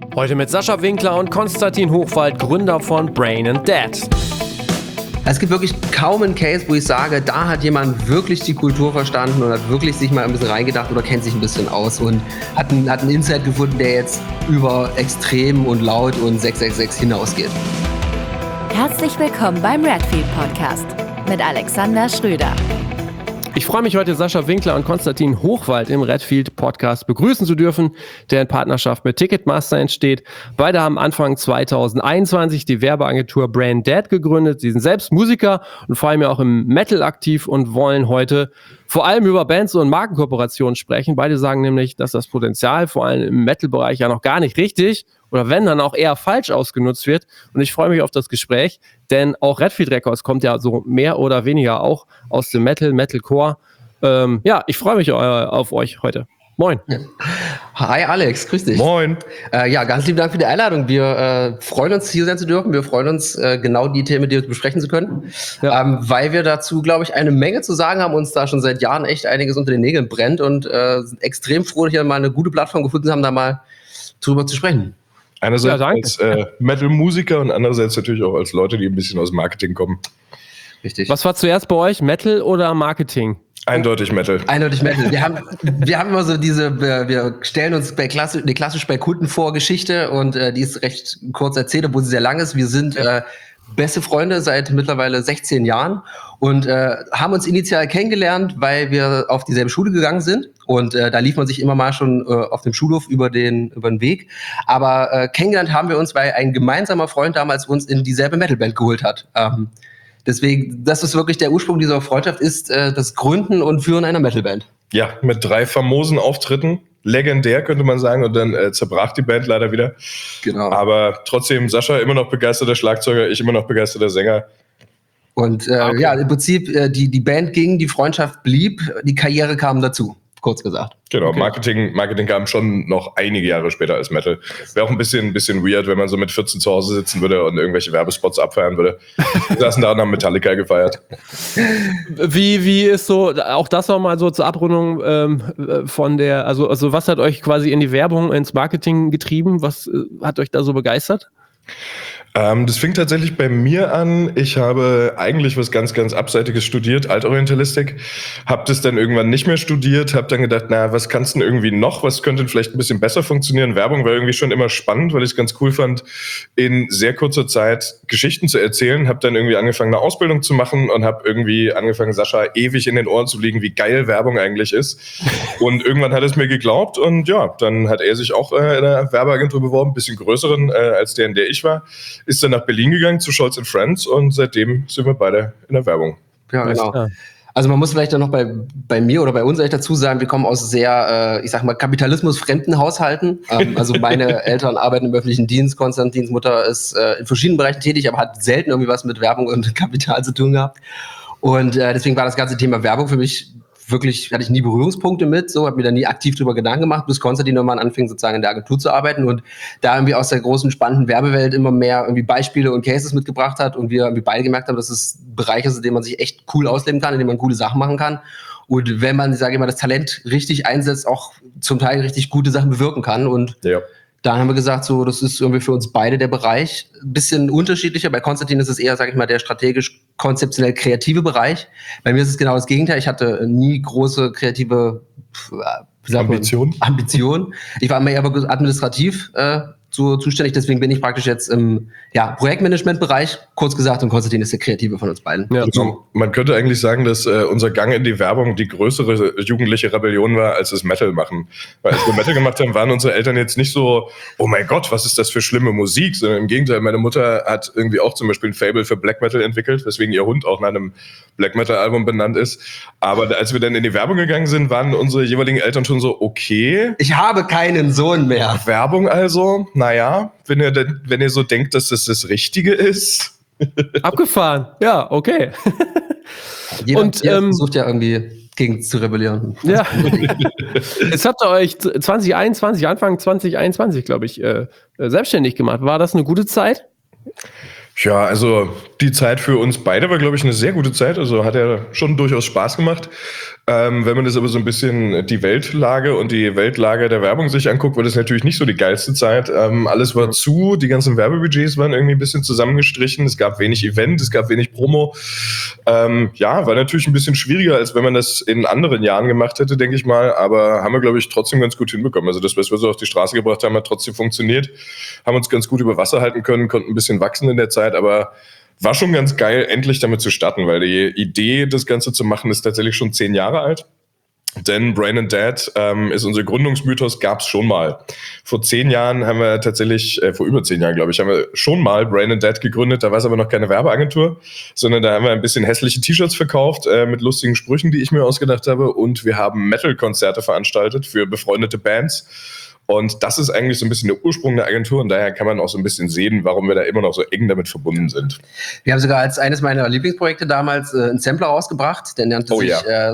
Heute mit Sascha Winkler und Konstantin Hochwald, Gründer von Brain & Dad. Es gibt wirklich kaum einen Case, wo ich sage, da hat jemand wirklich die Kultur verstanden und hat wirklich sich mal ein bisschen reingedacht oder kennt sich ein bisschen aus und hat einen Insight gefunden, der jetzt über extrem und laut und 666 hinausgeht. Herzlich willkommen beim Redfield Podcast mit Alexander Schröder. Ich freue mich heute, Sascha Winkler und Konstantin Hochwald im Redfield Podcast begrüßen zu dürfen, der in Partnerschaft mit Ticketmaster entsteht. Beide haben Anfang 2021 die Werbeagentur Brain & Dad gegründet. Sie sind selbst Musiker und vor allem auch im Metal aktiv und wollen heute vor allem über Bands und Markenkooperationen sprechen. Beide sagen nämlich, dass das Potenzial vor allem im Metal-Bereich ja noch gar nicht richtig oder wenn, dann auch eher falsch ausgenutzt wird. Und ich freue mich auf das Gespräch, denn auch Redfield Records kommt ja so mehr oder weniger auch aus dem Metalcore. Ich freue mich auf euch heute. Moin. Hi Alex, grüß dich. Moin. Ganz lieben Dank für die Einladung. Wir freuen uns, hier sein zu dürfen. Wir freuen uns, genau die Themen mit dir besprechen zu können, weil wir dazu, glaube ich, eine Menge zu sagen haben, uns da schon seit Jahren echt einiges unter den Nägeln brennt und sind extrem froh, dass wir mal eine gute Plattform gefunden haben, da mal drüber zu sprechen. Einerseits als Metal-Musiker und andererseits natürlich auch als Leute, die ein bisschen aus Marketing kommen. Richtig. Was war zuerst bei euch, Metal oder Marketing? Eindeutig Metal. Eindeutig Metal. Wir haben immer so wir stellen uns klassisch bei Kunden vor Geschichte und die ist recht kurz erzählt, obwohl sie sehr lang ist. Wir sind beste Freunde seit mittlerweile 16 Jahren und haben uns initial kennengelernt, weil wir auf dieselbe Schule gegangen sind und da lief man sich immer mal schon auf dem Schulhof über den Weg. Aber kennengelernt haben wir uns, weil ein gemeinsamer Freund damals uns in dieselbe Metalband geholt hat. Deswegen, das ist wirklich der Ursprung dieser Freundschaft, ist das Gründen und Führen einer Metalband. Ja, mit 3 famosen Auftritten. Legendär, könnte man sagen. Und dann zerbrach die Band leider wieder. Genau. Aber trotzdem, Sascha immer noch begeisterter Schlagzeuger, ich immer noch begeisterter Sänger. Und im Prinzip, die Band ging, die Freundschaft blieb, die Karriere kam dazu, kurz gesagt. Genau, Okay. Marketing kam schon noch einige Jahre später als Metal. Wäre auch ein bisschen weird, wenn man so mit 14 zu Hause sitzen würde und irgendwelche Werbespots abfeiern würde. Wir saßen da und haben Metallica gefeiert. Wie ist so, auch das nochmal so zur Abrundung von der, also was hat euch quasi in die Werbung, ins Marketing getrieben? Was hat euch da so begeistert? Das fing tatsächlich bei mir an. Ich habe eigentlich was ganz, ganz Abseitiges studiert, Altorientalistik. Habe das dann irgendwann nicht mehr studiert, habe dann gedacht, was kannst du denn irgendwie noch? Was könnte vielleicht ein bisschen besser funktionieren? Werbung war irgendwie schon immer spannend, weil ich es ganz cool fand, in sehr kurzer Zeit Geschichten zu erzählen. Habe dann irgendwie angefangen, eine Ausbildung zu machen und habe irgendwie angefangen, Sascha ewig in den Ohren zu liegen, wie geil Werbung eigentlich ist. Und irgendwann hat es mir geglaubt und ja, dann hat er sich auch in einer Werbeagentur beworben, ein bisschen größeren als der, in der ich war. Ist dann nach Berlin gegangen zu Scholz & Friends und seitdem sind wir beide in der Werbung. Ja, genau. Also man muss vielleicht dann noch bei mir oder bei uns eigentlich dazu sagen, wir kommen aus sehr, kapitalismusfremden Haushalten. Also meine Eltern arbeiten im öffentlichen Dienst, Konstantins Mutter ist in verschiedenen Bereichen tätig, aber hat selten irgendwie was mit Werbung und Kapital zu tun gehabt. Und deswegen war das ganze Thema Werbung für mich wirklich, hatte ich nie Berührungspunkte mit, so, habe mir da nie aktiv drüber Gedanken gemacht, bis Konstantin nochmal anfing, sozusagen in der Agentur zu arbeiten und da irgendwie aus der großen, spannenden Werbewelt immer mehr irgendwie Beispiele und Cases mitgebracht hat und wir irgendwie beide gemerkt haben, dass es Bereich ist, in dem man sich echt cool ausleben kann, in dem man coole Sachen machen kann und wenn man, sage ich mal, das Talent richtig einsetzt, auch zum Teil richtig gute Sachen bewirken kann und dann haben wir gesagt, so, das ist irgendwie für uns beide der Bereich. Ein bisschen unterschiedlicher. Bei Konstantin ist es eher, sag ich mal, der strategisch, konzeptionell kreative Bereich. Bei mir ist es genau das Gegenteil. Ich hatte nie große kreative Ambitionen. Ich war immer eher administrativ zuständig, deswegen bin ich praktisch jetzt im Projektmanagement-Bereich, kurz gesagt, und Konstantin ist der Kreative von uns beiden. Ja. Also, man könnte eigentlich sagen, dass unser Gang in die Werbung die größere jugendliche Rebellion war, als das Metal machen. Weil als wir Metal gemacht haben, waren unsere Eltern jetzt nicht so, oh mein Gott, was ist das für schlimme Musik, sondern im Gegenteil, meine Mutter hat irgendwie auch zum Beispiel ein Fable für Black Metal entwickelt, weswegen ihr Hund auch nach einem Black Metal-Album benannt ist. Aber als wir dann in die Werbung gegangen sind, waren unsere jeweiligen Eltern schon so, okay. Ich habe keinen Sohn mehr. Werbung also, naja, wenn ihr so denkt, dass das Richtige ist. Abgefahren, ja, okay. Jeder versucht ja irgendwie gegen zu rebellieren. Ja. Jetzt habt ihr euch Anfang 2021, glaube ich, selbstständig gemacht. War das eine gute Zeit? Ja, also die Zeit für uns beide war, glaube ich, eine sehr gute Zeit. Also hat ja schon durchaus Spaß gemacht. Wenn man das aber so ein bisschen die Weltlage und die Weltlage der Werbung sich anguckt, war das natürlich nicht so die geilste Zeit. Alles war zu, die ganzen Werbebudgets waren irgendwie ein bisschen zusammengestrichen, es gab wenig Event, es gab wenig Promo. War natürlich ein bisschen schwieriger, als wenn man das in anderen Jahren gemacht hätte, denke ich mal, aber haben wir, glaube ich, trotzdem ganz gut hinbekommen. Also das, was wir so auf die Straße gebracht haben, hat trotzdem funktioniert, haben uns ganz gut über Wasser halten können, konnten ein bisschen wachsen in der Zeit, aber war schon ganz geil, endlich damit zu starten, weil die Idee, das Ganze zu machen, ist tatsächlich schon 10 Jahre alt. Denn Brain and Dad ist unser Gründungsmythos, gab es schon mal. Vor 10 Jahren haben wir tatsächlich, vor über 10 Jahren, glaube ich, haben wir schon mal Brain and Dad gegründet. Da war es aber noch keine Werbeagentur, sondern da haben wir ein bisschen hässliche T-Shirts verkauft mit lustigen Sprüchen, die ich mir ausgedacht habe. Und wir haben Metal-Konzerte veranstaltet für befreundete Bands. Und das ist eigentlich so ein bisschen der Ursprung der Agentur und daher kann man auch so ein bisschen sehen, warum wir da immer noch so eng damit verbunden sind. Wir haben sogar als eines meiner Lieblingsprojekte damals einen Sampler rausgebracht, der nannte sich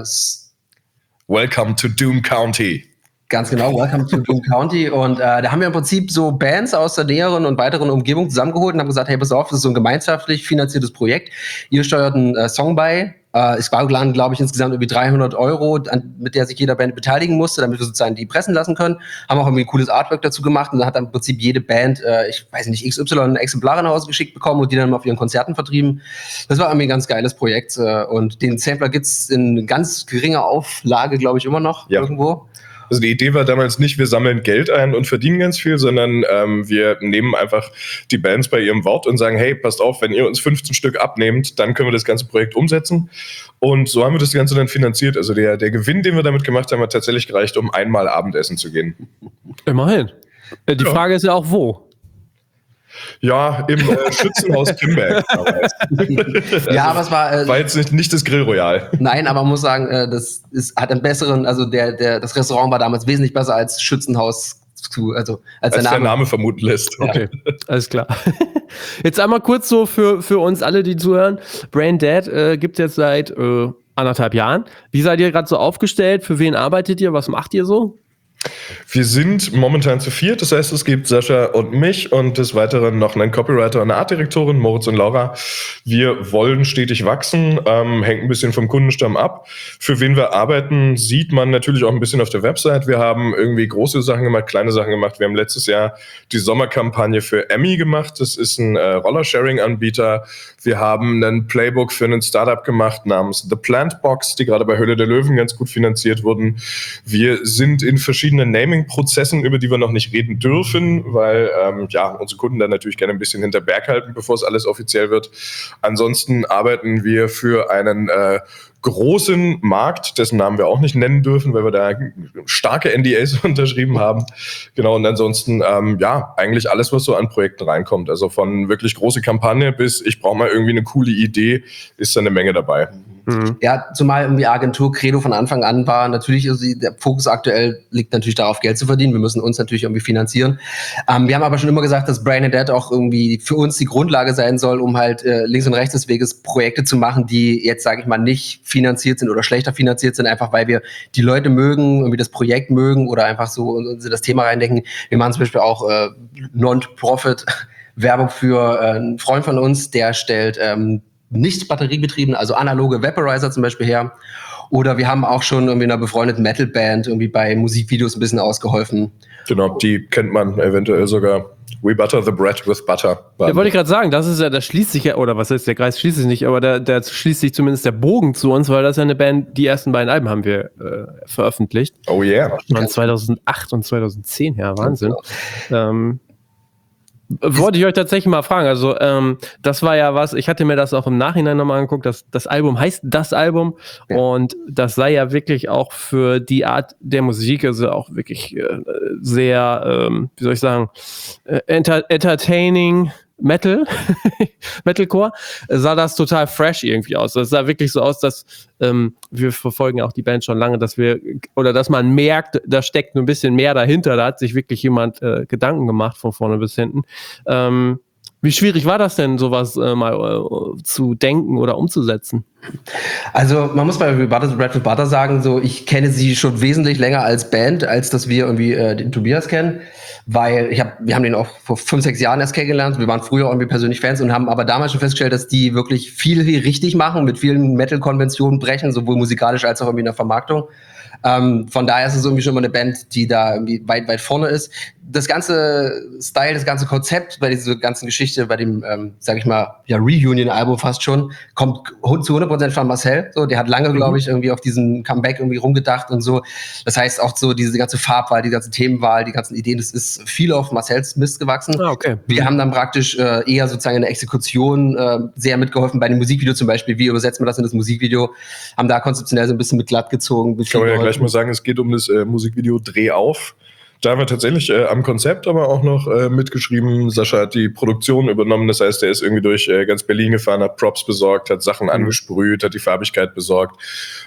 Welcome to Doom County. Ganz genau, Welcome to Doom County. Und da haben wir im Prinzip so Bands aus der näheren und weiteren Umgebung zusammengeholt und haben gesagt, hey, pass auf, das ist so ein gemeinschaftlich finanziertes Projekt. Ihr steuert einen Song bei. Es war, glaube ich, insgesamt irgendwie 300 €, mit der sich jeder Band beteiligen musste, damit wir sozusagen die pressen lassen können. Haben auch irgendwie ein cooles Artwork dazu gemacht und dann hat dann im Prinzip jede Band, ich weiß nicht, XY Exemplare nach Hause geschickt bekommen und die dann mal auf ihren Konzerten vertrieben. Das war irgendwie ein ganz geiles Projekt und den Sampler gibt's in ganz geringer Auflage, glaube ich, immer noch irgendwo. Also die Idee war damals nicht, wir sammeln Geld ein und verdienen ganz viel, sondern wir nehmen einfach die Bands bei ihrem Wort und sagen, hey, passt auf, wenn ihr uns 15 Stück abnehmt, dann können wir das ganze Projekt umsetzen. Und so haben wir das Ganze dann finanziert. Also der Gewinn, den wir damit gemacht haben, hat tatsächlich gereicht, um einmal Abendessen zu gehen. Immerhin. Die Frage ist ja auch, wo? Ja, im Schützenhaus Kimberg. Ja, aber es war jetzt nicht das Grill Royal. Nein, aber man muss sagen, hat einen besseren, also das Restaurant war damals wesentlich besser als Schützenhaus, als der Name vermuten lässt. Okay, alles klar. Jetzt einmal kurz so für uns alle, die zuhören. Brain Dad gibt es jetzt seit 1,5 Jahren. Wie seid ihr gerade so aufgestellt? Für wen arbeitet ihr? Was macht ihr so? Wir sind momentan zu 4, das heißt, es gibt Sascha und mich und des Weiteren noch einen Copywriter und eine Artdirektorin, Moritz und Laura. Wir wollen stetig wachsen, hängt ein bisschen vom Kundenstamm ab. Für wen wir arbeiten, sieht man natürlich auch ein bisschen auf der Website. Wir haben irgendwie große Sachen gemacht, kleine Sachen gemacht. Wir haben letztes Jahr die Sommerkampagne für Emmy gemacht. Das ist ein Roller-Sharing-Anbieter. Wir haben einen Playbook für ein Startup gemacht namens The Plant Box, die gerade bei Höhle der Löwen ganz gut finanziert wurden. Wir sind in verschiedenen Naming-Prozessen, über die wir noch nicht reden dürfen, weil unsere Kunden dann natürlich gerne ein bisschen hinter Berg halten, bevor es alles offiziell wird. Ansonsten arbeiten wir für einen großen Markt, dessen Namen wir auch nicht nennen dürfen, weil wir da starke NDAs unterschrieben haben. Genau, und ansonsten, eigentlich alles, was so an Projekten reinkommt. Also von wirklich große Kampagne bis ich brauche mal irgendwie eine coole Idee, ist da eine Menge dabei. Mhm. Ja, zumal irgendwie Agentur Credo von Anfang an war, natürlich, also der Fokus aktuell liegt natürlich darauf, Geld zu verdienen. Wir müssen uns natürlich irgendwie finanzieren. Wir haben aber schon immer gesagt, dass Brain and Dad auch irgendwie für uns die Grundlage sein soll, um halt links und rechts des Weges Projekte zu machen, die jetzt, sage ich mal, nicht finanziert sind oder schlechter finanziert sind, einfach weil wir die Leute mögen, irgendwie das Projekt mögen oder einfach so uns in das Thema reindenken. Wir machen zum Beispiel auch Non-Profit Werbung für einen Freund von uns, der stellt nicht batteriebetriebene, also analoge Vaporizer zum Beispiel her. Oder wir haben auch schon irgendwie einer befreundeten Metal-Band irgendwie bei Musikvideos ein bisschen ausgeholfen. Genau, die kennt man eventuell sogar. We butter the bread with butter. Ja, wollte ich gerade sagen, das ist ja, das schließt sich ja, oder was heißt, der Kreis schließt sich nicht, aber da schließt sich zumindest der Bogen zu uns, weil das ist ja eine Band, die ersten beiden Alben haben wir veröffentlicht. Oh yeah. Von 2008 und 2010 her, Wahnsinn. Wollte ich euch tatsächlich mal fragen, also das war ja was, ich hatte mir das auch im Nachhinein nochmal angeguckt, das Album heißt Das Album und das sei ja wirklich auch für die Art der Musik, also auch wirklich sehr, wie soll ich sagen, entertaining Metalcore, sah das total fresh irgendwie aus. Das sah wirklich so aus, dass wir verfolgen auch die Band schon lange, dass man merkt, da steckt ein bisschen mehr dahinter, da hat sich wirklich jemand Gedanken gemacht von vorne bis hinten. Wie schwierig war das denn, sowas mal zu denken oder umzusetzen? Also man muss bei Red Butter sagen, so ich kenne sie schon wesentlich länger als Band, als dass wir irgendwie den Tobias kennen, weil wir haben den auch vor 5-6 Jahren erst kennengelernt. Wir waren früher irgendwie persönlich Fans und haben aber damals schon festgestellt, dass die wirklich viel richtig machen, mit vielen Metal-Konventionen brechen, sowohl musikalisch als auch irgendwie in der Vermarktung. Von daher ist es irgendwie schon mal eine Band, die da irgendwie weit vorne ist. Das ganze Style, das ganze Konzept bei dieser ganzen Geschichte, bei dem, sag ich mal, ja, Reunion-Album fast schon, kommt zu 100% von Marcel. So, der hat lange, glaube ich, irgendwie auf diesen Comeback irgendwie rumgedacht und so. Das heißt auch so diese ganze Farbwahl, die ganze Themenwahl, die ganzen Ideen, das ist viel auf Marcels Mist gewachsen. Ah, okay. Wir haben dann praktisch eher sozusagen in der Exekution sehr mitgeholfen, bei dem Musikvideo zum Beispiel. Wie übersetzt man das in das Musikvideo? Haben da konzeptionell so ein bisschen mit glatt gezogen. Kann man ja gleich mal sagen, es geht um das Musikvideo Dreh auf. Da haben wir tatsächlich am Konzept aber auch noch mitgeschrieben. Sascha hat die Produktion übernommen. Das heißt, er ist irgendwie durch ganz Berlin gefahren, hat Props besorgt, hat Sachen angesprüht, hat die Farbigkeit besorgt.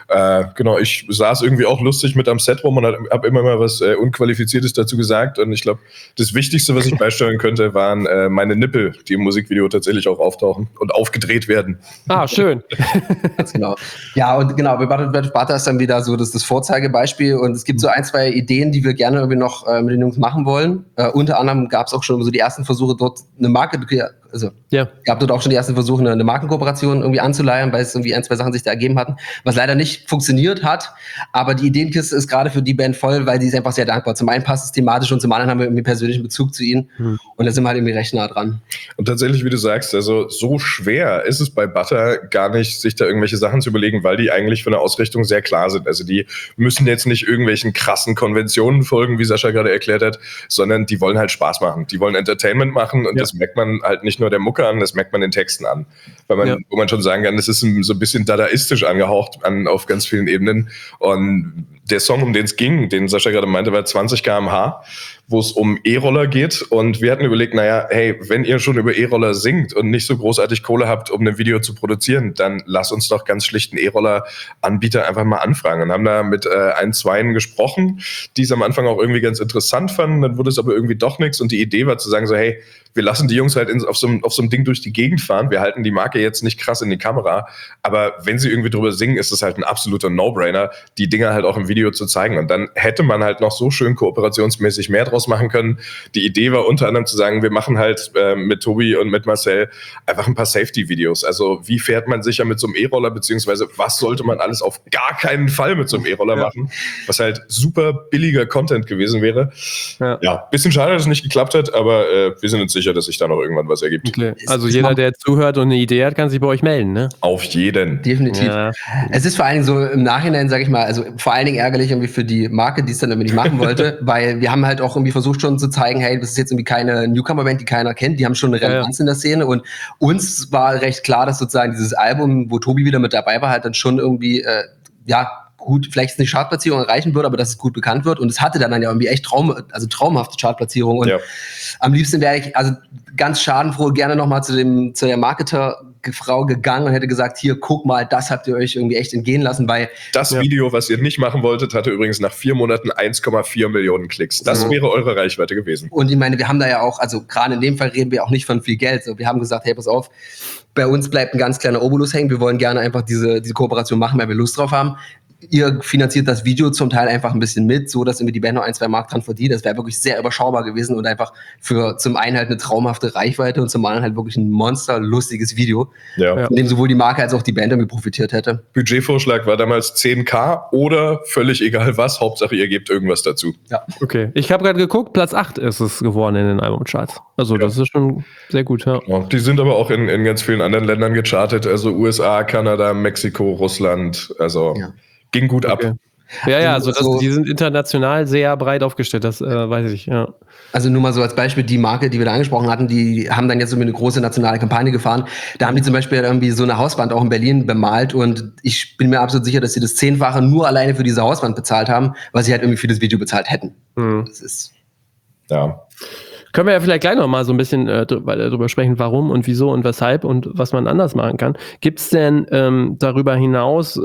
Genau, ich saß irgendwie auch lustig mit am Set rum und habe immer mal was Unqualifiziertes dazu gesagt. Und ich glaube, das Wichtigste, was ich beisteuern könnte, waren meine Nippel, die im Musikvideo tatsächlich auch auftauchen und aufgedreht werden. Ah, schön. Ganz genau. Ja, und genau, Red Butter ist dann wieder so das Vorzeigebeispiel. Und es gibt so 1-2 Ideen, die wir gerne irgendwie noch mit den Jungs machen wollen. Unter anderem gab es auch schon so die ersten Versuche, dort eine Marke, also gab dort auch schon die ersten Versuche, eine Markenkooperation irgendwie anzuleiern, weil es irgendwie 1-2 Sachen sich da ergeben hatten, was leider nicht funktioniert hat. Aber die Ideenkiste ist gerade für die Band voll, weil die ist einfach sehr dankbar. Zum einen passt es thematisch und zum anderen haben wir irgendwie persönlichen Bezug zu ihnen. Und da sind wir halt irgendwie recht nah dran. Und tatsächlich, wie du sagst, also so schwer ist es bei Butter gar nicht, sich da irgendwelche Sachen zu überlegen, weil die eigentlich von der Ausrichtung sehr klar sind. Also die müssen jetzt nicht irgendwelchen krassen Konventionen folgen, wie Sascha gerade erklärt hat, sondern die wollen halt Spaß machen. Die wollen Entertainment machen und das merkt man halt nicht nur der Mucke an, das merkt man den Texten an. Weil man, wo man schon sagen kann, das ist so ein bisschen dadaistisch angehaucht auf ganz vielen Ebenen. Und der Song, um den es ging, den Sascha gerade meinte, war 20 km/h, wo es um E-Roller geht. Und wir hatten überlegt, naja, hey, wenn ihr schon über E-Roller singt und nicht so großartig Kohle habt, um ein Video zu produzieren, dann lasst uns doch ganz schlicht einen E-Roller-Anbieter einfach mal anfragen. Und haben da mit 1-2 gesprochen, die es am Anfang auch irgendwie ganz interessant fanden. Dann wurde es aber irgendwie doch nichts. Und die Idee war zu sagen so, hey, wir lassen die Jungs halt auf so einem Ding durch die Gegend fahren. Wir halten die Marke jetzt nicht krass in die Kamera. Aber wenn sie irgendwie drüber singen, ist es halt ein absoluter No-Brainer, die Dinger halt auch im Video zu zeigen. Und dann hätte man halt noch so schön kooperationsmäßig mehr draus machen können. Die Idee war unter anderem zu sagen, wir machen halt mit Tobi und mit Marcel einfach ein paar Safety-Videos. Also wie fährt man sicher mit so einem E-Roller, beziehungsweise was sollte man alles auf gar keinen Fall mit so einem E-Roller machen, was halt super billiger Content gewesen wäre. Ja, bisschen schade, dass es nicht geklappt hat, aber wir sind uns sicher, dass sich da noch irgendwann was ergibt. Okay. Also jeder, der zuhört und eine Idee hat, kann sich bei euch melden, ne? Auf jeden. Definitiv. Ja. Es ist vor allen Dingen so im Nachhinein, sage ich mal, also vor allen Dingen ärgerlich irgendwie für die Marke, die es dann irgendwie nicht machen wollte, weil wir haben halt auch irgendwie versucht schon zu zeigen, hey, das ist jetzt irgendwie keine Newcomer-Band, die keiner kennt, die haben schon eine Relevanz in der Szene und uns war recht klar, dass sozusagen dieses Album, wo Tobi wieder mit dabei war, halt dann schon irgendwie, gut, vielleicht eine Chartplatzierung erreichen würde, aber dass es gut bekannt wird. Und es hatte dann ja irgendwie echt traumhafte Chartplatzierung. Und am liebsten wäre ich, also ganz schadenfroh, gerne nochmal zu der Marketerfrau gegangen und hätte gesagt, hier, guck mal, das habt ihr euch irgendwie echt entgehen lassen, weil das Video, was ihr nicht machen wolltet, hatte übrigens nach 4 Monaten 1,4 Millionen Klicks. Das wäre eure Reichweite gewesen. Und ich meine, wir haben da ja auch, also gerade in dem Fall reden wir auch nicht von viel Geld. So, wir haben gesagt, hey, pass auf, bei uns bleibt ein ganz kleiner Obolus hängen. Wir wollen gerne einfach diese Kooperation machen, weil wir Lust drauf haben. Ihr finanziert das Video zum Teil einfach ein bisschen mit, so dass irgendwie die Band noch 1-2 Mark dran verdient. Das wäre wirklich sehr überschaubar gewesen und einfach für zum einen halt eine traumhafte Reichweite und zum anderen halt wirklich ein monsterlustiges Video, von dem sowohl die Marke als auch die Band irgendwie profitiert hätte. Budgetvorschlag war damals 10.000 oder völlig egal was, Hauptsache ihr gebt irgendwas dazu. Ja. Okay, ich habe gerade geguckt, Platz 8 ist es geworden in den Albumcharts. Also das ist schon sehr gut, ja. Die sind aber auch in ganz vielen anderen Ländern gechartet, also USA, Kanada, Mexiko, Russland, also ging gut ab. Ja, also die sind international sehr breit aufgestellt, das weiß ich, ja. Also nur mal so als Beispiel, die Marke, die wir da angesprochen hatten, die haben dann jetzt irgendwie eine große nationale Kampagne gefahren. Da haben die zum Beispiel irgendwie so eine Hauswand auch in Berlin bemalt und ich bin mir absolut sicher, dass sie das 10-fache nur alleine für diese Hauswand bezahlt haben, weil sie halt irgendwie für das Video bezahlt hätten. Das ist... Ja. Können wir ja vielleicht gleich noch mal so ein bisschen darüber sprechen, warum und wieso und weshalb und was man anders machen kann. Gibt es denn darüber hinaus...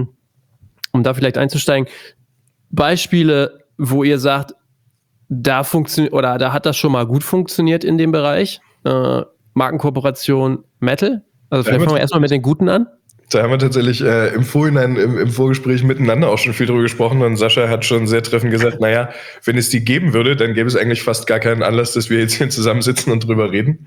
um da vielleicht einzusteigen, Beispiele, wo ihr sagt, da funktioniert oder da hat das schon mal gut funktioniert in dem Bereich? Markenkooperation Metal? Also vielleicht fangen wir erstmal mit den Guten an. Da haben wir tatsächlich im Vorhinein, im Vorgespräch miteinander auch schon viel drüber gesprochen und Sascha hat schon sehr treffend gesagt, naja, wenn es die geben würde, dann gäbe es eigentlich fast gar keinen Anlass, dass wir jetzt hier zusammensitzen und drüber reden.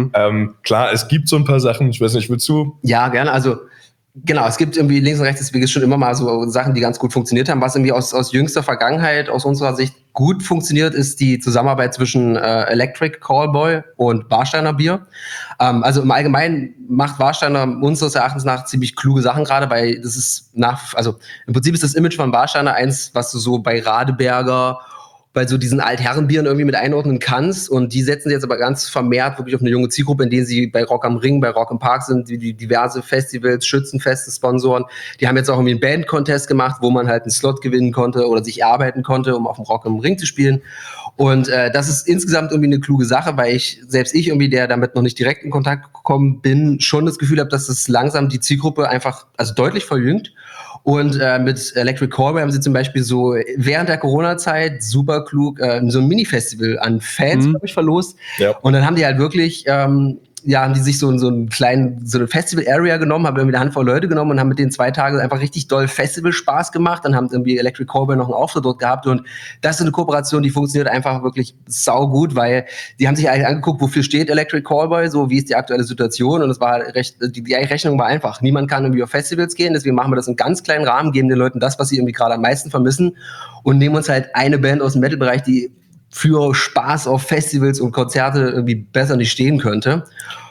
Klar, es gibt so ein paar Sachen, ich weiß nicht, willst du? Ja, gerne, also genau, es gibt irgendwie links und rechts des Weges schon immer mal so Sachen, die ganz gut funktioniert haben. Was irgendwie aus jüngster Vergangenheit, aus unserer Sicht gut funktioniert, ist die Zusammenarbeit zwischen Electric Callboy und Warsteiner Bier. Also im Allgemeinen macht Warsteiner unseres Erachtens nach ziemlich kluge Sachen gerade, weil das ist also im Prinzip ist das Image von Warsteiner eins, was du so bei Radeberger, bei so diesen Altherrenbieren irgendwie mit einordnen kannst. Und die setzen jetzt aber ganz vermehrt wirklich auf eine junge Zielgruppe, in denen sie bei Rock am Ring, bei Rock im Park sind, die diverse Festivals, Schützenfeste sponsoren. Die haben jetzt auch irgendwie einen Band-Contest gemacht, wo man halt einen Slot gewinnen konnte oder sich erarbeiten konnte, um auf dem Rock am Ring zu spielen. Und das ist insgesamt irgendwie eine kluge Sache, weil selbst ich irgendwie, der damit noch nicht direkt in Kontakt gekommen bin, schon das Gefühl habe, dass es langsam die Zielgruppe einfach deutlich verjüngt. Und mit Electric Callboy haben sie zum Beispiel so während der Corona-Zeit super klug so ein Mini-Festival an Fans, glaube ich, verlost. Ja. Und dann haben die halt wirklich haben die sich so eine Festival-Area genommen, haben irgendwie eine Handvoll Leute genommen und haben mit den 2 Tagen einfach richtig doll Festival-Spaß gemacht. Dann haben irgendwie Electric Callboy noch einen Auftritt dort gehabt und das ist eine Kooperation, die funktioniert einfach wirklich saugut, weil die haben sich eigentlich angeguckt, wofür steht Electric Callboy, so wie ist die aktuelle Situation und es war die Rechnung war einfach. Niemand kann irgendwie auf Festivals gehen, deswegen machen wir das in ganz kleinen Rahmen, geben den Leuten das, was sie irgendwie gerade am meisten vermissen und nehmen uns halt eine Band aus dem Metal-Bereich, die für Spaß auf Festivals und Konzerte irgendwie besser nicht stehen könnte.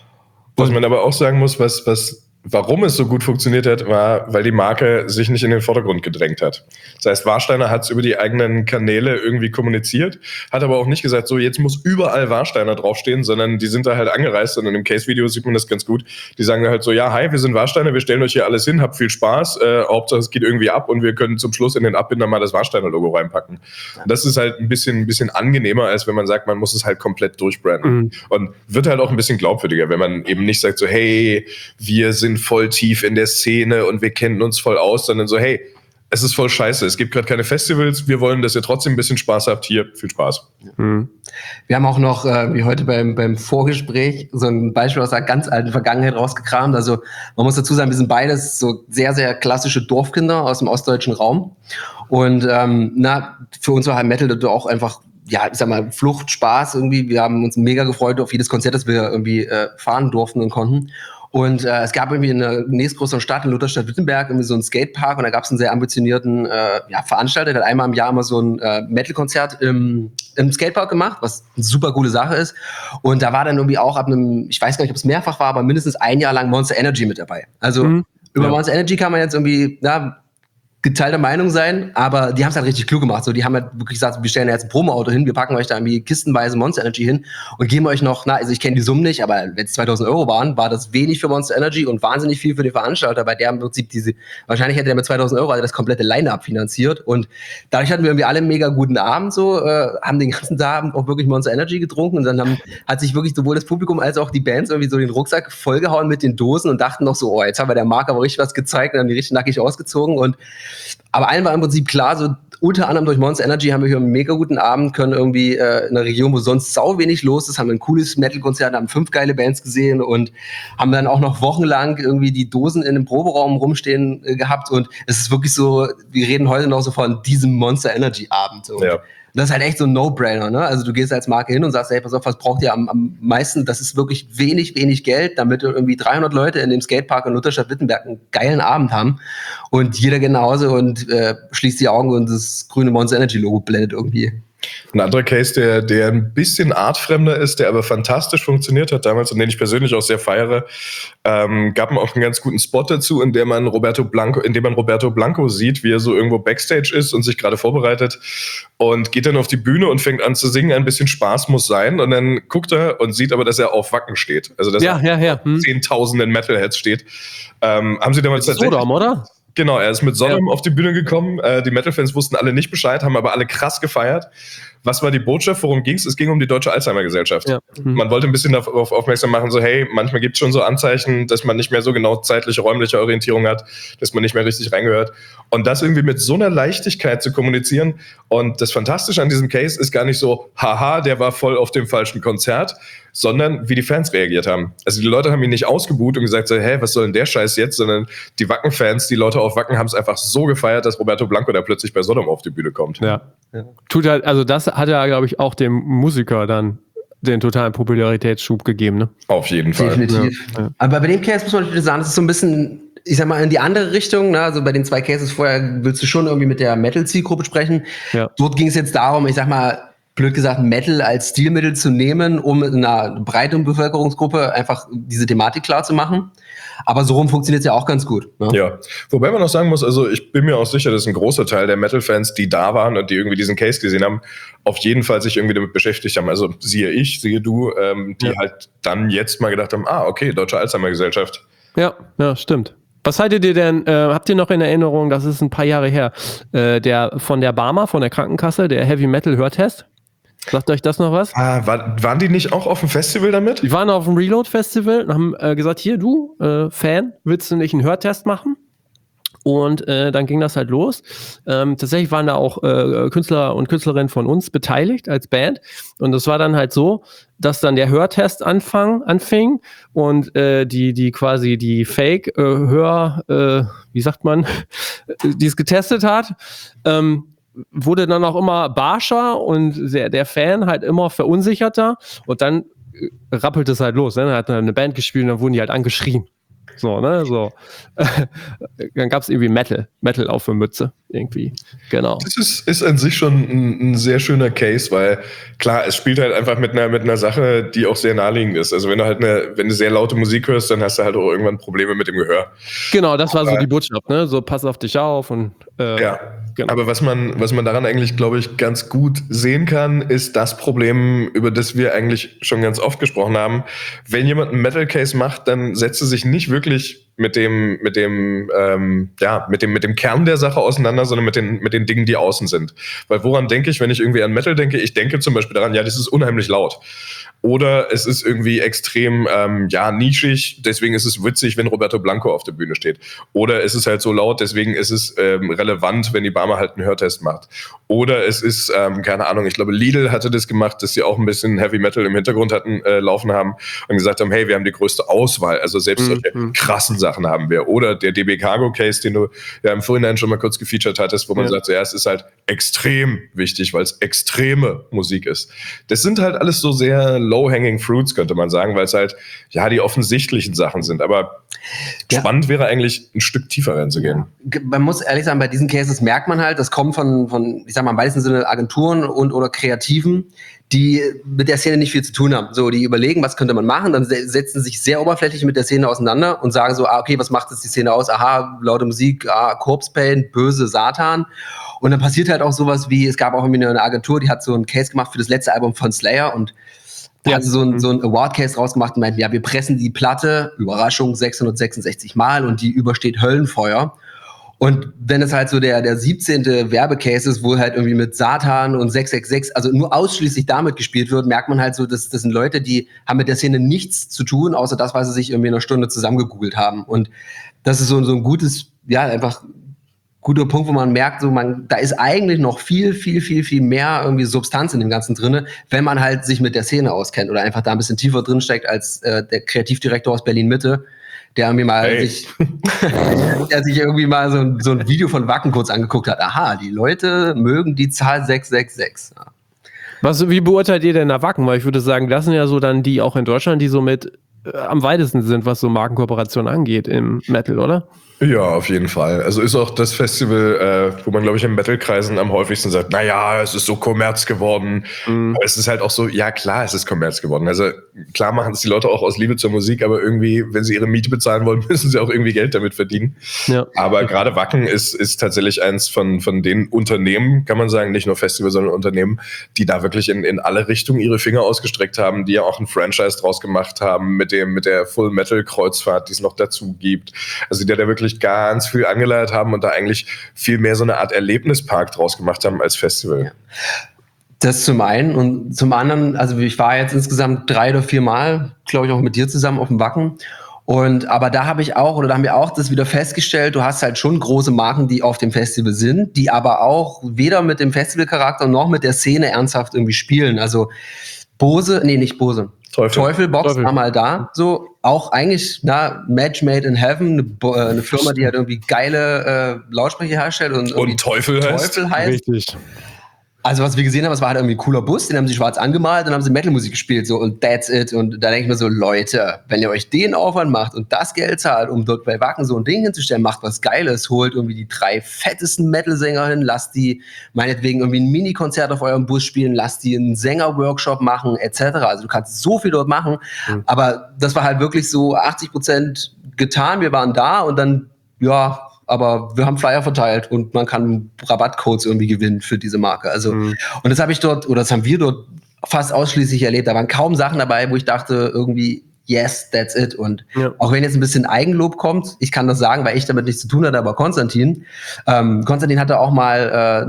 Was man aber auch sagen muss, warum es so gut funktioniert hat, war, weil die Marke sich nicht in den Vordergrund gedrängt hat. Das heißt, Warsteiner hat es über die eigenen Kanäle irgendwie kommuniziert, hat aber auch nicht gesagt, so jetzt muss überall Warsteiner draufstehen, sondern die sind da halt angereist und in dem Case-Video sieht man das ganz gut. Die sagen halt so, ja, hi, wir sind Warsteiner, wir stellen euch hier alles hin, habt viel Spaß, Hauptsache es geht irgendwie ab und wir können zum Schluss in den Abbinder mal das Warsteiner-Logo reinpacken. Das ist halt ein bisschen angenehmer, als wenn man sagt, man muss es halt komplett durchbranden. Und wird halt auch ein bisschen glaubwürdiger, wenn man eben nicht sagt so, hey, wir sind voll tief in der Szene und wir kennen uns voll aus, sondern so, hey, es ist voll scheiße, es gibt gerade keine Festivals, wir wollen, dass ihr trotzdem ein bisschen Spaß habt, hier, viel Spaß. Wir haben auch noch, wie heute beim Vorgespräch, so ein Beispiel aus der ganz alten Vergangenheit rausgekramt, also man muss dazu sagen, wir sind beides so sehr, sehr klassische Dorfkinder aus dem ostdeutschen Raum und für uns war halt Metal auch einfach ja, ich sag mal, Flucht, Spaß irgendwie, wir haben uns mega gefreut auf jedes Konzert, das wir irgendwie fahren durften und konnten. Und es gab irgendwie in der nächstgrößeren Stadt, in Lutherstadt-Wittenberg, irgendwie so einen Skatepark und da gab es einen sehr ambitionierten Veranstalter, der hat einmal im Jahr immer so ein Metal-Konzert im Skatepark gemacht, was eine super coole Sache ist. Und da war dann irgendwie auch ich weiß gar nicht, ob es mehrfach war, aber mindestens 1 Jahr lang Monster Energy mit dabei. Also über Monster Energy kann man jetzt irgendwie geteilter Meinung sein, aber die haben es halt richtig klug gemacht. So, die haben halt wirklich gesagt, wir stellen da jetzt ein Promo-Auto hin, wir packen euch da irgendwie kistenweise Monster Energy hin und geben euch noch, also ich kenne die Summen nicht, aber wenn es 2.000 € waren, war das wenig für Monster Energy und wahnsinnig viel für den Veranstalter, weil der im Prinzip wahrscheinlich hätte der mit 2.000 € also das komplette Line-Up finanziert und dadurch hatten wir irgendwie alle einen mega guten Abend so, haben den ganzen Abend auch wirklich Monster Energy getrunken und dann hat sich wirklich sowohl das Publikum als auch die Bands irgendwie so den Rucksack vollgehauen mit den Dosen und dachten noch so, oh, jetzt haben wir der Marke aber richtig was gezeigt und haben die richtig nackig ausgezogen aber allen war im Prinzip klar, so unter anderem durch Monster Energy haben wir hier einen mega guten Abend, können irgendwie in einer Region, wo sonst sau wenig los ist, haben ein cooles Metal-Konzert, haben 5 geile Bands gesehen und haben dann auch noch wochenlang irgendwie die Dosen in dem Proberaum rumstehen gehabt und es ist wirklich so, wir reden heute noch so von diesem Monster Energy Abend. So. Ja. Das ist halt echt so ein No-Brainer, ne? Also du gehst als Marke hin und sagst, hey, pass auf, was braucht ihr am meisten? Das ist wirklich wenig Geld, damit irgendwie 300 Leute in dem Skatepark in Lutherstadt-Wittenberg einen geilen Abend haben. Und jeder geht nach Hause und schließt die Augen und das grüne Monster Energy Logo blendet irgendwie. Ein anderer Case, der ein bisschen artfremder ist, der aber fantastisch funktioniert hat damals und den ich persönlich auch sehr feiere, gab auch einen ganz guten Spot dazu, in dem man Roberto Blanco sieht, wie er so irgendwo Backstage ist und sich gerade vorbereitet und geht dann auf die Bühne und fängt an zu singen, ein bisschen Spaß muss sein und dann guckt er und sieht aber, dass er auf Wacken steht. Also dass er auf Zehntausenden Metalheads steht. Haben Sie damals tatsächlich... Sodom, oder? Genau, er ist mit Sodom auf die Bühne gekommen. Die Metal-Fans wussten alle nicht Bescheid, haben aber alle krass gefeiert. was war die Botschaft, worum ging es? Es ging um die Deutsche Alzheimer-Gesellschaft. Ja. Man wollte ein bisschen darauf aufmerksam machen, so hey, manchmal gibt es schon so Anzeichen, dass man nicht mehr so genau zeitliche, räumliche Orientierung hat, dass man nicht mehr richtig reingehört. Und das irgendwie mit so einer Leichtigkeit zu kommunizieren. Und das Fantastische an diesem Case ist gar nicht so, haha, der war voll auf dem falschen Konzert, sondern wie die Fans reagiert haben. Also die Leute haben ihn nicht ausgebuht und gesagt, so, hä, was soll denn der Scheiß jetzt? Sondern die Wacken-Fans, die Leute auf Wacken haben es einfach so gefeiert, dass Roberto Blanco da plötzlich bei Sodom auf die Bühne kommt. Ja. Tut halt, also das hat ja, glaube ich, auch dem Musiker dann den totalen Popularitätsschub gegeben, ne? Auf jeden Fall. Definitiv. Ja. Aber bei dem Case muss man natürlich sagen, das ist so ein bisschen, ich sag mal, in die andere Richtung, ne? Also bei den 2 Cases vorher willst du schon irgendwie mit der Metal-Zielgruppe sprechen. Ja. Dort ging es jetzt darum, ich sag mal, blöd gesagt, Metal als Stilmittel zu nehmen, um in einer breiten Bevölkerungsgruppe einfach diese Thematik klar zu machen. Aber so rum funktioniert es ja auch ganz gut. Ne? Ja, wobei man auch sagen muss, also ich bin mir auch sicher, dass ein großer Teil der Metal-Fans, die da waren und die irgendwie diesen Case gesehen haben, auf jeden Fall sich irgendwie damit beschäftigt haben. Also siehe ich, siehe du, die halt dann jetzt mal gedacht haben, okay, Deutsche Alzheimer-Gesellschaft. Ja, stimmt. Was haltet ihr denn, habt ihr noch in Erinnerung, das ist ein paar Jahre her, der von der BAMA, von der Krankenkasse, der Heavy Metal Hörtest? Sagt euch das noch was? Waren die nicht auch auf dem Festival damit? Die waren auf dem Reload-Festival und haben gesagt, hier du, Fan, willst du nicht einen Hörtest machen? Und dann ging das halt los. Tatsächlich waren da auch Künstler und Künstlerinnen von uns beteiligt als Band. Und das war dann halt so, dass dann der Hörtest anfing und die quasi die Fake wie sagt man, die es getestet hat, wurde dann auch immer barscher und der Fan halt immer verunsicherter und dann rappelte es halt los, ne? Dann hat eine Band gespielt und dann wurden die halt angeschrien. So, ne, so. Dann gab es irgendwie Metal auf der Mütze, irgendwie, genau. Das ist an sich schon ein sehr schöner Case, weil klar, es spielt halt einfach mit einer Sache, die auch sehr naheliegend ist. Also wenn du sehr laute Musik hörst, dann hast du halt auch irgendwann Probleme mit dem Gehör. Genau, das war so die Botschaft, ne, so pass auf dich auf und ja. Genau. Aber was man daran eigentlich, glaube ich, ganz gut sehen kann, ist das Problem, über das wir eigentlich schon ganz oft gesprochen haben. Wenn jemand einen Metal-Case macht, dann setzt er sich nicht wirklich mit dem Kern der Sache auseinander, sondern mit den Dingen, die außen sind. Weil woran denke ich, wenn ich irgendwie an Metal denke? Ich denke zum Beispiel daran, ja, das ist unheimlich laut. Oder es ist irgendwie extrem nischig, deswegen ist es witzig, wenn Roberto Blanco auf der Bühne steht. Oder es ist halt so laut, deswegen ist es relevant, wenn die BAMA halt einen Hörtest macht. Oder es ist, keine Ahnung, ich glaube Lidl hatte das gemacht, dass sie auch ein bisschen Heavy Metal im Hintergrund hatten laufen haben und gesagt haben, hey, wir haben die größte Auswahl, also selbst solche krassen Sachen haben wir. Oder der DB Cargo Case, den du ja im Vorhinein schon mal kurz gefeatured hattest, wo man sagt, so, ja, es ist halt extrem wichtig, weil es extreme Musik ist. Das sind halt alles so sehr low-hanging fruits, könnte man sagen, weil es halt, ja, die offensichtlichen Sachen sind. Aber spannend wäre eigentlich, ein Stück tiefer reinzugehen. Man muss ehrlich sagen, bei diesen Cases merkt man halt, das kommt von ich sag mal, im weitesten Sinne Agenturen oder Kreativen, die mit der Szene nicht viel zu tun haben. So, die überlegen, was könnte man machen, dann setzen sich sehr oberflächlich mit der Szene auseinander und sagen so, okay, was macht jetzt die Szene aus? Aha, laute Musik, Corpse Paint, böse Satan. Und dann passiert halt auch sowas wie, es gab auch irgendwie eine Agentur, die hat so einen Case gemacht für das letzte Album von Slayer und da hat sie so ein Award-Case rausgemacht und meint, ja, wir pressen die Platte, Überraschung, 666 Mal und die übersteht Höllenfeuer. Und wenn es halt so der 17. Werbecase ist, wo halt irgendwie mit Satan und 666, also nur ausschließlich damit gespielt wird, merkt man halt so, das sind Leute, die haben mit der Szene nichts zu tun, außer das, was sie sich irgendwie in einer Stunde zusammengegoogelt haben. Und das ist so ein gutes, ja, einfach guter Punkt, wo man merkt, so da ist eigentlich noch viel, viel, viel, viel mehr irgendwie Substanz in dem Ganzen drinne, wenn man halt sich mit der Szene auskennt oder einfach da ein bisschen tiefer drin steckt als der Kreativdirektor aus Berlin-Mitte, der irgendwie mal sich irgendwie mal so ein Video von Wacken kurz angeguckt hat. Aha, die Leute mögen die Zahl 666. Ja. Wie beurteilt ihr denn da Wacken? Weil ich würde sagen, das sind ja so dann die auch in Deutschland, die so mit am weitesten sind, was so Markenkooperation angeht im Metal, oder? Ja, auf jeden Fall. Also ist auch das Festival, wo man, glaube ich, in Metal-Kreisen am häufigsten sagt, naja, es ist so Kommerz geworden. Aber es ist halt auch so, ja klar, es ist Kommerz geworden. Also klar machen es die Leute auch aus Liebe zur Musik, aber irgendwie, wenn sie ihre Miete bezahlen wollen, müssen sie auch irgendwie Geld damit verdienen. Ja. Aber gerade Wacken ist tatsächlich eins von den Unternehmen, kann man sagen, nicht nur Festival, sondern Unternehmen, die da wirklich in alle Richtungen ihre Finger ausgestreckt haben, die ja auch ein Franchise draus gemacht haben mit der Full-Metal-Kreuzfahrt, die es noch dazu gibt. Also die da wirklich ganz viel angeleiert haben und da eigentlich viel mehr so eine Art Erlebnispark draus gemacht haben als Festival. Ja. Das zum einen und zum anderen, also ich war jetzt insgesamt 3 oder 4 Mal, glaube ich, auch mit dir zusammen auf dem Wacken. Aber da haben wir auch das wieder festgestellt, du hast halt schon große Marken, die auf dem Festival sind, die aber auch weder mit dem Festivalcharakter noch mit der Szene ernsthaft irgendwie spielen. Also nicht Bose. Teufelbox war mal da, so auch eigentlich Match Made in Heaven, eine Firma, die halt irgendwie geile Lautsprecher herstellt und Teufel heißt. Richtig. Also was wir gesehen haben, es war halt irgendwie ein cooler Bus, den haben sie schwarz angemalt und haben sie Metal-Musik gespielt, so, und that's it. Und da denke ich mir so, Leute, wenn ihr euch den Aufwand macht und das Geld zahlt, um dort bei Wacken so ein Ding hinzustellen, macht was Geiles, holt irgendwie die 3 fettesten Metal-Sänger hin, lasst die meinetwegen irgendwie ein Mini-Konzert auf eurem Bus spielen, lasst die einen Sänger-Workshop machen, etc. Also du kannst so viel dort machen, aber das war halt wirklich so 80% getan, wir waren da und dann, aber wir haben Flyer verteilt und man kann Rabattcodes irgendwie gewinnen für diese Marke. Also, und das haben wir dort fast ausschließlich erlebt. Da waren kaum Sachen dabei, wo ich dachte, irgendwie, yes, that's it. Und auch wenn jetzt ein bisschen Eigenlob kommt, ich kann das sagen, weil ich damit nichts zu tun hatte, aber Konstantin hatte auch mal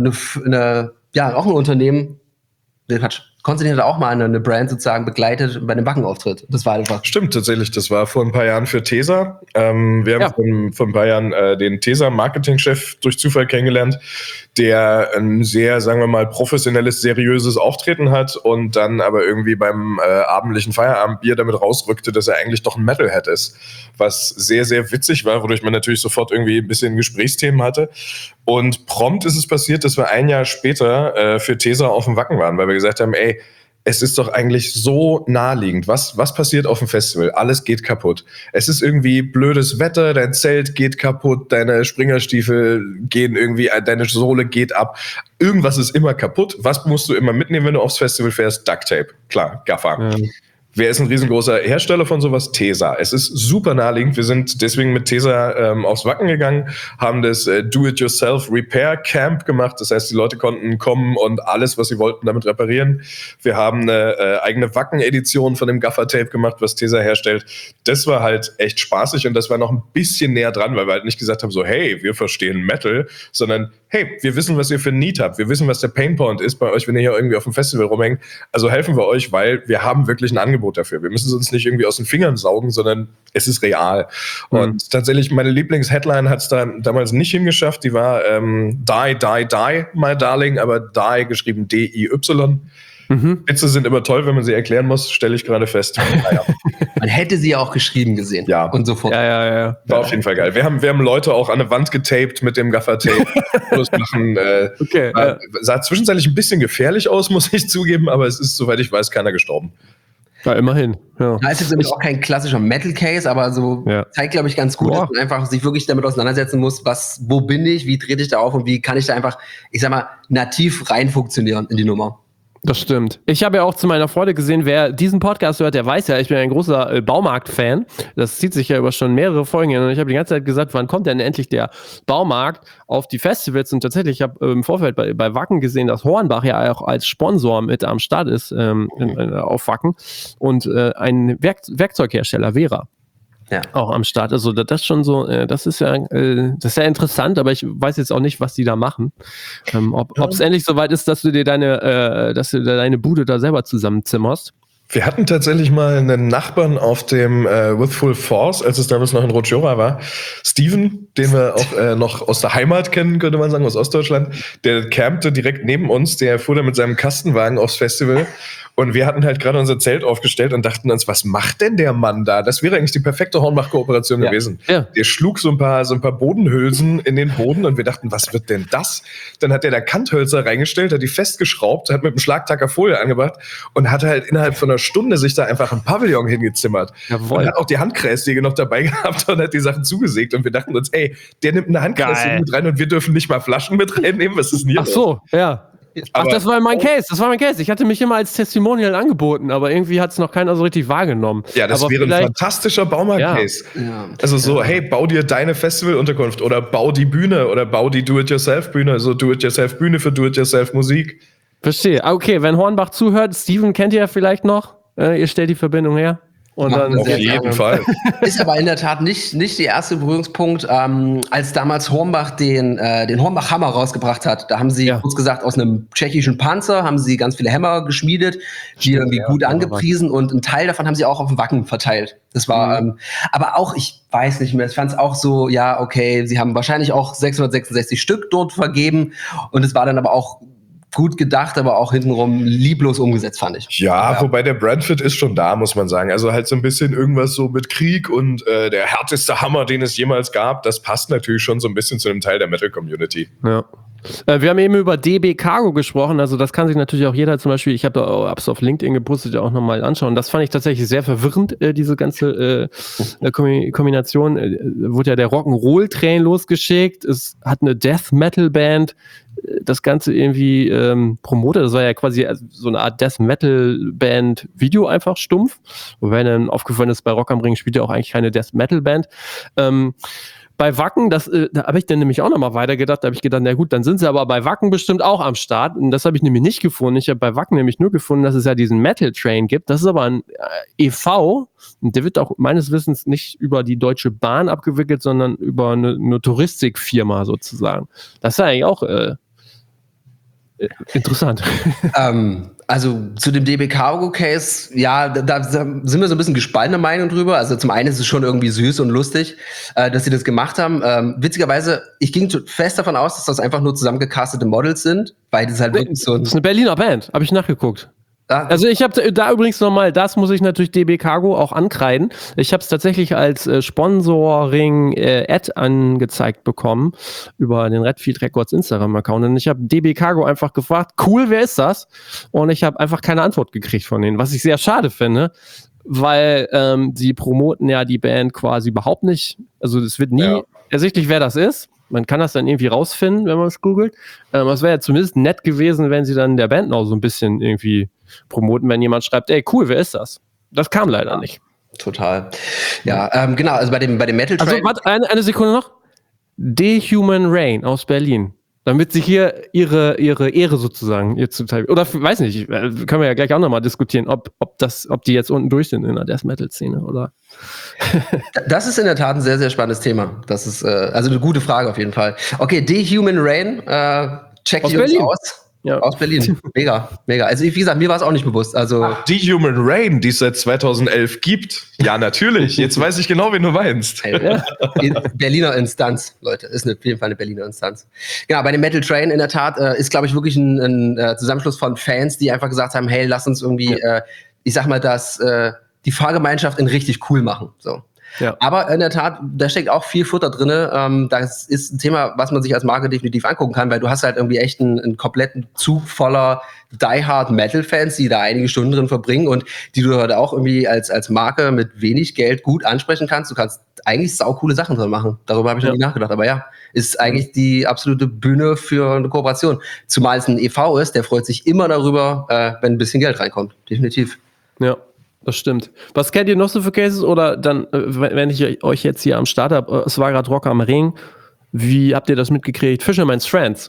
auch ein Unternehmen, Konstantin hatte auch mal eine Brand sozusagen begleitet bei einem Wackenauftritt. Das war einfach. Stimmt, tatsächlich. Das war vor ein paar Jahren für Tesa. Wir haben vor ein paar Jahren den Tesa-Marketing-Chef durch Zufall kennengelernt, der ein sehr, sagen wir mal, professionelles, seriöses Auftreten hat und dann aber irgendwie beim abendlichen Feierabendbier damit rausrückte, dass er eigentlich doch ein Metalhead ist. Was sehr, sehr witzig war, wodurch man natürlich sofort irgendwie ein bisschen Gesprächsthemen hatte. Und prompt ist es passiert, dass wir ein Jahr später für Tesa auf dem Wacken waren, weil wir gesagt haben, ey, es ist doch eigentlich so naheliegend. Was passiert auf dem Festival? Alles geht kaputt. Es ist irgendwie blödes Wetter, dein Zelt geht kaputt, deine Springerstiefel gehen irgendwie, deine Sohle geht ab. Irgendwas ist immer kaputt. Was musst du immer mitnehmen, wenn du aufs Festival fährst? Duct Tape. Klar, Gaffer. Ja. Wer ist ein riesengroßer Hersteller von sowas? Tesa. Es ist super naheliegend. Wir sind deswegen mit Tesa aufs Wacken gegangen, haben das Do-it-yourself Repair Camp gemacht. Das heißt, die Leute konnten kommen und alles, was sie wollten, damit reparieren. Wir haben eine eigene Wacken-Edition von dem Gaffer-Tape gemacht, was Tesa herstellt. Das war halt echt spaßig und das war noch ein bisschen näher dran, weil wir halt nicht gesagt haben, so, hey, wir verstehen Metal, sondern hey, wir wissen, was ihr für ein Need habt. Wir wissen, was der Painpoint ist bei euch, wenn ihr hier irgendwie auf dem Festival rumhängt. Also helfen wir euch, weil wir haben wirklich ein Angebot dafür. Wir müssen es uns nicht irgendwie aus den Fingern saugen, sondern es ist real. Und tatsächlich, meine Lieblings-Headline hat es da damals nicht hingeschafft. Die war Die, Die, Die, my darling, aber Die geschrieben D-I-Y. Witze sind immer toll, wenn man sie erklären muss, stelle ich gerade fest. Man hätte sie ja auch geschrieben gesehen. Ja. Und sofort. Ja. War auf jeden Fall geil. Wir haben Leute auch an eine Wand getaped mit dem Gaffer-Tape. Sah zwischenzeitlich ein bisschen gefährlich aus, muss ich zugeben, aber es ist, soweit ich weiß, keiner gestorben. Ja, immerhin. Ja. Da ist jetzt auch kein klassischer Metal-Case, aber so zeigt, glaube ich, ganz gut, dass man einfach sich wirklich damit auseinandersetzen muss, wo bin ich, wie trete ich da auf und wie kann ich da einfach, ich sag mal, nativ rein funktionieren in die Nummer. Das stimmt. Ich habe ja auch zu meiner Freude gesehen, wer diesen Podcast hört, der weiß ja, ich bin ein großer Baumarkt-Fan. Das zieht sich ja über schon mehrere Folgen hin. Und ich habe die ganze Zeit gesagt, wann kommt denn endlich der Baumarkt auf die Festivals? Und tatsächlich, ich habe im Vorfeld bei Wacken gesehen, dass Hornbach ja auch als Sponsor mit am Start ist auf Wacken. Und ein Werkzeughersteller, Vera. Ja. Auch am Start. Also das ist schon so, das ist ja interessant, aber ich weiß jetzt auch nicht, was die da machen. Ob es endlich soweit ist, dass du dir deine Bude da selber zusammenzimmerst. Wir hatten tatsächlich mal einen Nachbarn auf dem With Full Force, als es damals noch in Rotjora war, Steven, den wir auch noch aus der Heimat kennen, könnte man sagen, aus Ostdeutschland. Der campte direkt neben uns, der fuhr dann mit seinem Kastenwagen aufs Festival. Und wir hatten halt gerade unser Zelt aufgestellt und dachten uns, was macht denn der Mann da? Das wäre eigentlich die perfekte Hornbach-Kooperation gewesen. Ja. Der schlug so ein paar Bodenhülsen in den Boden und wir dachten, was wird denn das? Dann hat der da Kanthölzer reingestellt, hat die festgeschraubt, hat mit einem Schlagtacker Folie angebracht und hat halt innerhalb von einer Stunde sich da einfach ein Pavillon hingezimmert. Jawohl. Und hat auch die Handkreissäge noch dabei gehabt und hat die Sachen zugesägt und wir dachten uns, ey, der nimmt eine Handkreissäge mit rein und wir dürfen nicht mal Flaschen mit reinnehmen. Was ist denn hier? Ach so, ja. Ach, das war mein Case. Ich hatte mich immer als Testimonial angeboten, aber irgendwie hat es noch keiner so richtig wahrgenommen. Ja, das wäre ein fantastischer Baumarkt-Case. Ja. Also so, hey, bau dir deine Festivalunterkunft oder bau die Bühne oder bau die Do-it-yourself-Bühne, so Do-it-yourself-Bühne für Do-it-yourself-Musik. Verstehe. Okay, wenn Hornbach zuhört, Steven kennt ihr ja vielleicht noch. Ihr stellt die Verbindung her. Und Machen dann Auf jeden Fall. Ist aber in der Tat nicht der erste Berührungspunkt. Als damals Hornbach den Hornbach-Hammer rausgebracht hat, da haben sie kurz gesagt, aus einem tschechischen Panzer haben sie ganz viele Hämmer geschmiedet, die irgendwie gut angepriesen, und einen Teil davon haben sie auch auf dem Wacken verteilt. Das war, aber auch, ich weiß nicht mehr, ich fand es auch so, ja, okay, sie haben wahrscheinlich auch 666 Stück dort vergeben, und es war dann aber auch gut gedacht, aber auch hintenrum lieblos umgesetzt, fand ich. Ja, wobei der Brandfit ist schon da, muss man sagen. Also halt so ein bisschen irgendwas so mit Krieg und der härteste Hammer, den es jemals gab, das passt natürlich schon so ein bisschen zu einem Teil der Metal-Community. Ja. Wir haben eben über DB Cargo gesprochen, also das kann sich natürlich auch jeder zum Beispiel, ich habe es auf LinkedIn gepostet, auch nochmal anschauen. Das fand ich tatsächlich sehr verwirrend, diese ganze Kombination. Wurde ja der Rock'n'Roll-Train losgeschickt, es hat eine Death-Metal-Band das Ganze irgendwie promotet. Das war ja quasi so eine Art Death-Metal-Band-Video einfach stumpf. Wobei dann aufgefallen ist, bei Rock am Ring spielt ja auch eigentlich keine Death-Metal-Band. Bei Wacken, da habe ich dann nämlich auch nochmal weitergedacht, da habe ich gedacht, na gut, dann sind sie aber bei Wacken bestimmt auch am Start. Und das habe ich nämlich nicht gefunden. Ich habe bei Wacken nämlich nur gefunden, dass es ja diesen Metal Train gibt. Das ist aber ein e.V. und der wird auch meines Wissens nicht über die Deutsche Bahn abgewickelt, sondern über eine Touristikfirma sozusagen. Das ist ja eigentlich auch interessant. Also zu dem DB Cargo Case, ja, da sind wir so ein bisschen gespaltener Meinung drüber. Also zum einen ist es schon irgendwie süß und lustig, dass sie das gemacht haben. Witzigerweise, ich ging fest davon aus, dass das einfach nur zusammengecastete Models sind, weil das halt wirklich so das ist eine Berliner Band, habe ich nachgeguckt. Also ich habe da übrigens nochmal, das muss ich natürlich DB Cargo auch ankreiden. Ich habe es tatsächlich als Sponsoring-Ad angezeigt bekommen über den Redfield Records Instagram-Account, und ich habe DB Cargo einfach gefragt, cool, wer ist das? Und ich habe einfach keine Antwort gekriegt von denen, was ich sehr schade finde, weil sie promoten ja die Band quasi überhaupt nicht. Also es wird nie ersichtlich, wer das ist. Man kann das dann irgendwie rausfinden, wenn man es googelt. Es wäre ja zumindest nett gewesen, wenn sie dann der Band noch so ein bisschen irgendwie promoten, wenn jemand schreibt, ey, cool, wer ist das? Das kam leider nicht. Total. Ja, genau, also bei dem Metal Train. Also, warte, eine Sekunde noch. Dehuman Rain aus Berlin. Damit sie hier ihre Ehre sozusagen ihr zuteil. Oder weiß nicht, können wir ja gleich auch nochmal diskutieren, ob die jetzt unten durch sind in der Death Metal Szene, oder? Das ist in der Tat ein sehr, sehr spannendes Thema. Das ist also eine gute Frage auf jeden Fall. Okay, Dehuman Rain, check die uns aus. Ja. Aus Berlin. Mega, mega. Also wie gesagt, mir war es auch nicht bewusst. Also Dehuman Rain, die es seit 2011 gibt. Ja, natürlich. Jetzt weiß ich genau, wen du meinst. Berliner Instanz, Leute. Ist auf jeden Fall eine Berliner Instanz. Genau, bei dem Metal Train in der Tat ist, glaube ich, wirklich ein Zusammenschluss von Fans, die einfach gesagt haben, hey, lass uns irgendwie, ich sag mal, die Fahrgemeinschaft in richtig cool machen. So. Ja. Aber in der Tat, da steckt auch viel Futter drin. Das ist ein Thema, was man sich als Marke definitiv angucken kann, weil du hast halt irgendwie echt einen kompletten Zug voller Die-Hard-Metal-Fans, die da einige Stunden drin verbringen und die du halt auch irgendwie als Marke mit wenig Geld gut ansprechen kannst. Du kannst eigentlich saucoole Sachen drin machen. Darüber habe ich noch nie nachgedacht. Aber ja, ist eigentlich die absolute Bühne für eine Kooperation. Zumal es ein e.V. ist, der freut sich immer darüber, wenn ein bisschen Geld reinkommt. Definitiv. Ja. Das stimmt. Was kennt ihr noch so für Cases? Oder dann, wenn ich euch jetzt hier am Start habe, es war gerade Rock am Ring, wie habt ihr das mitgekriegt? Fisherman's Friend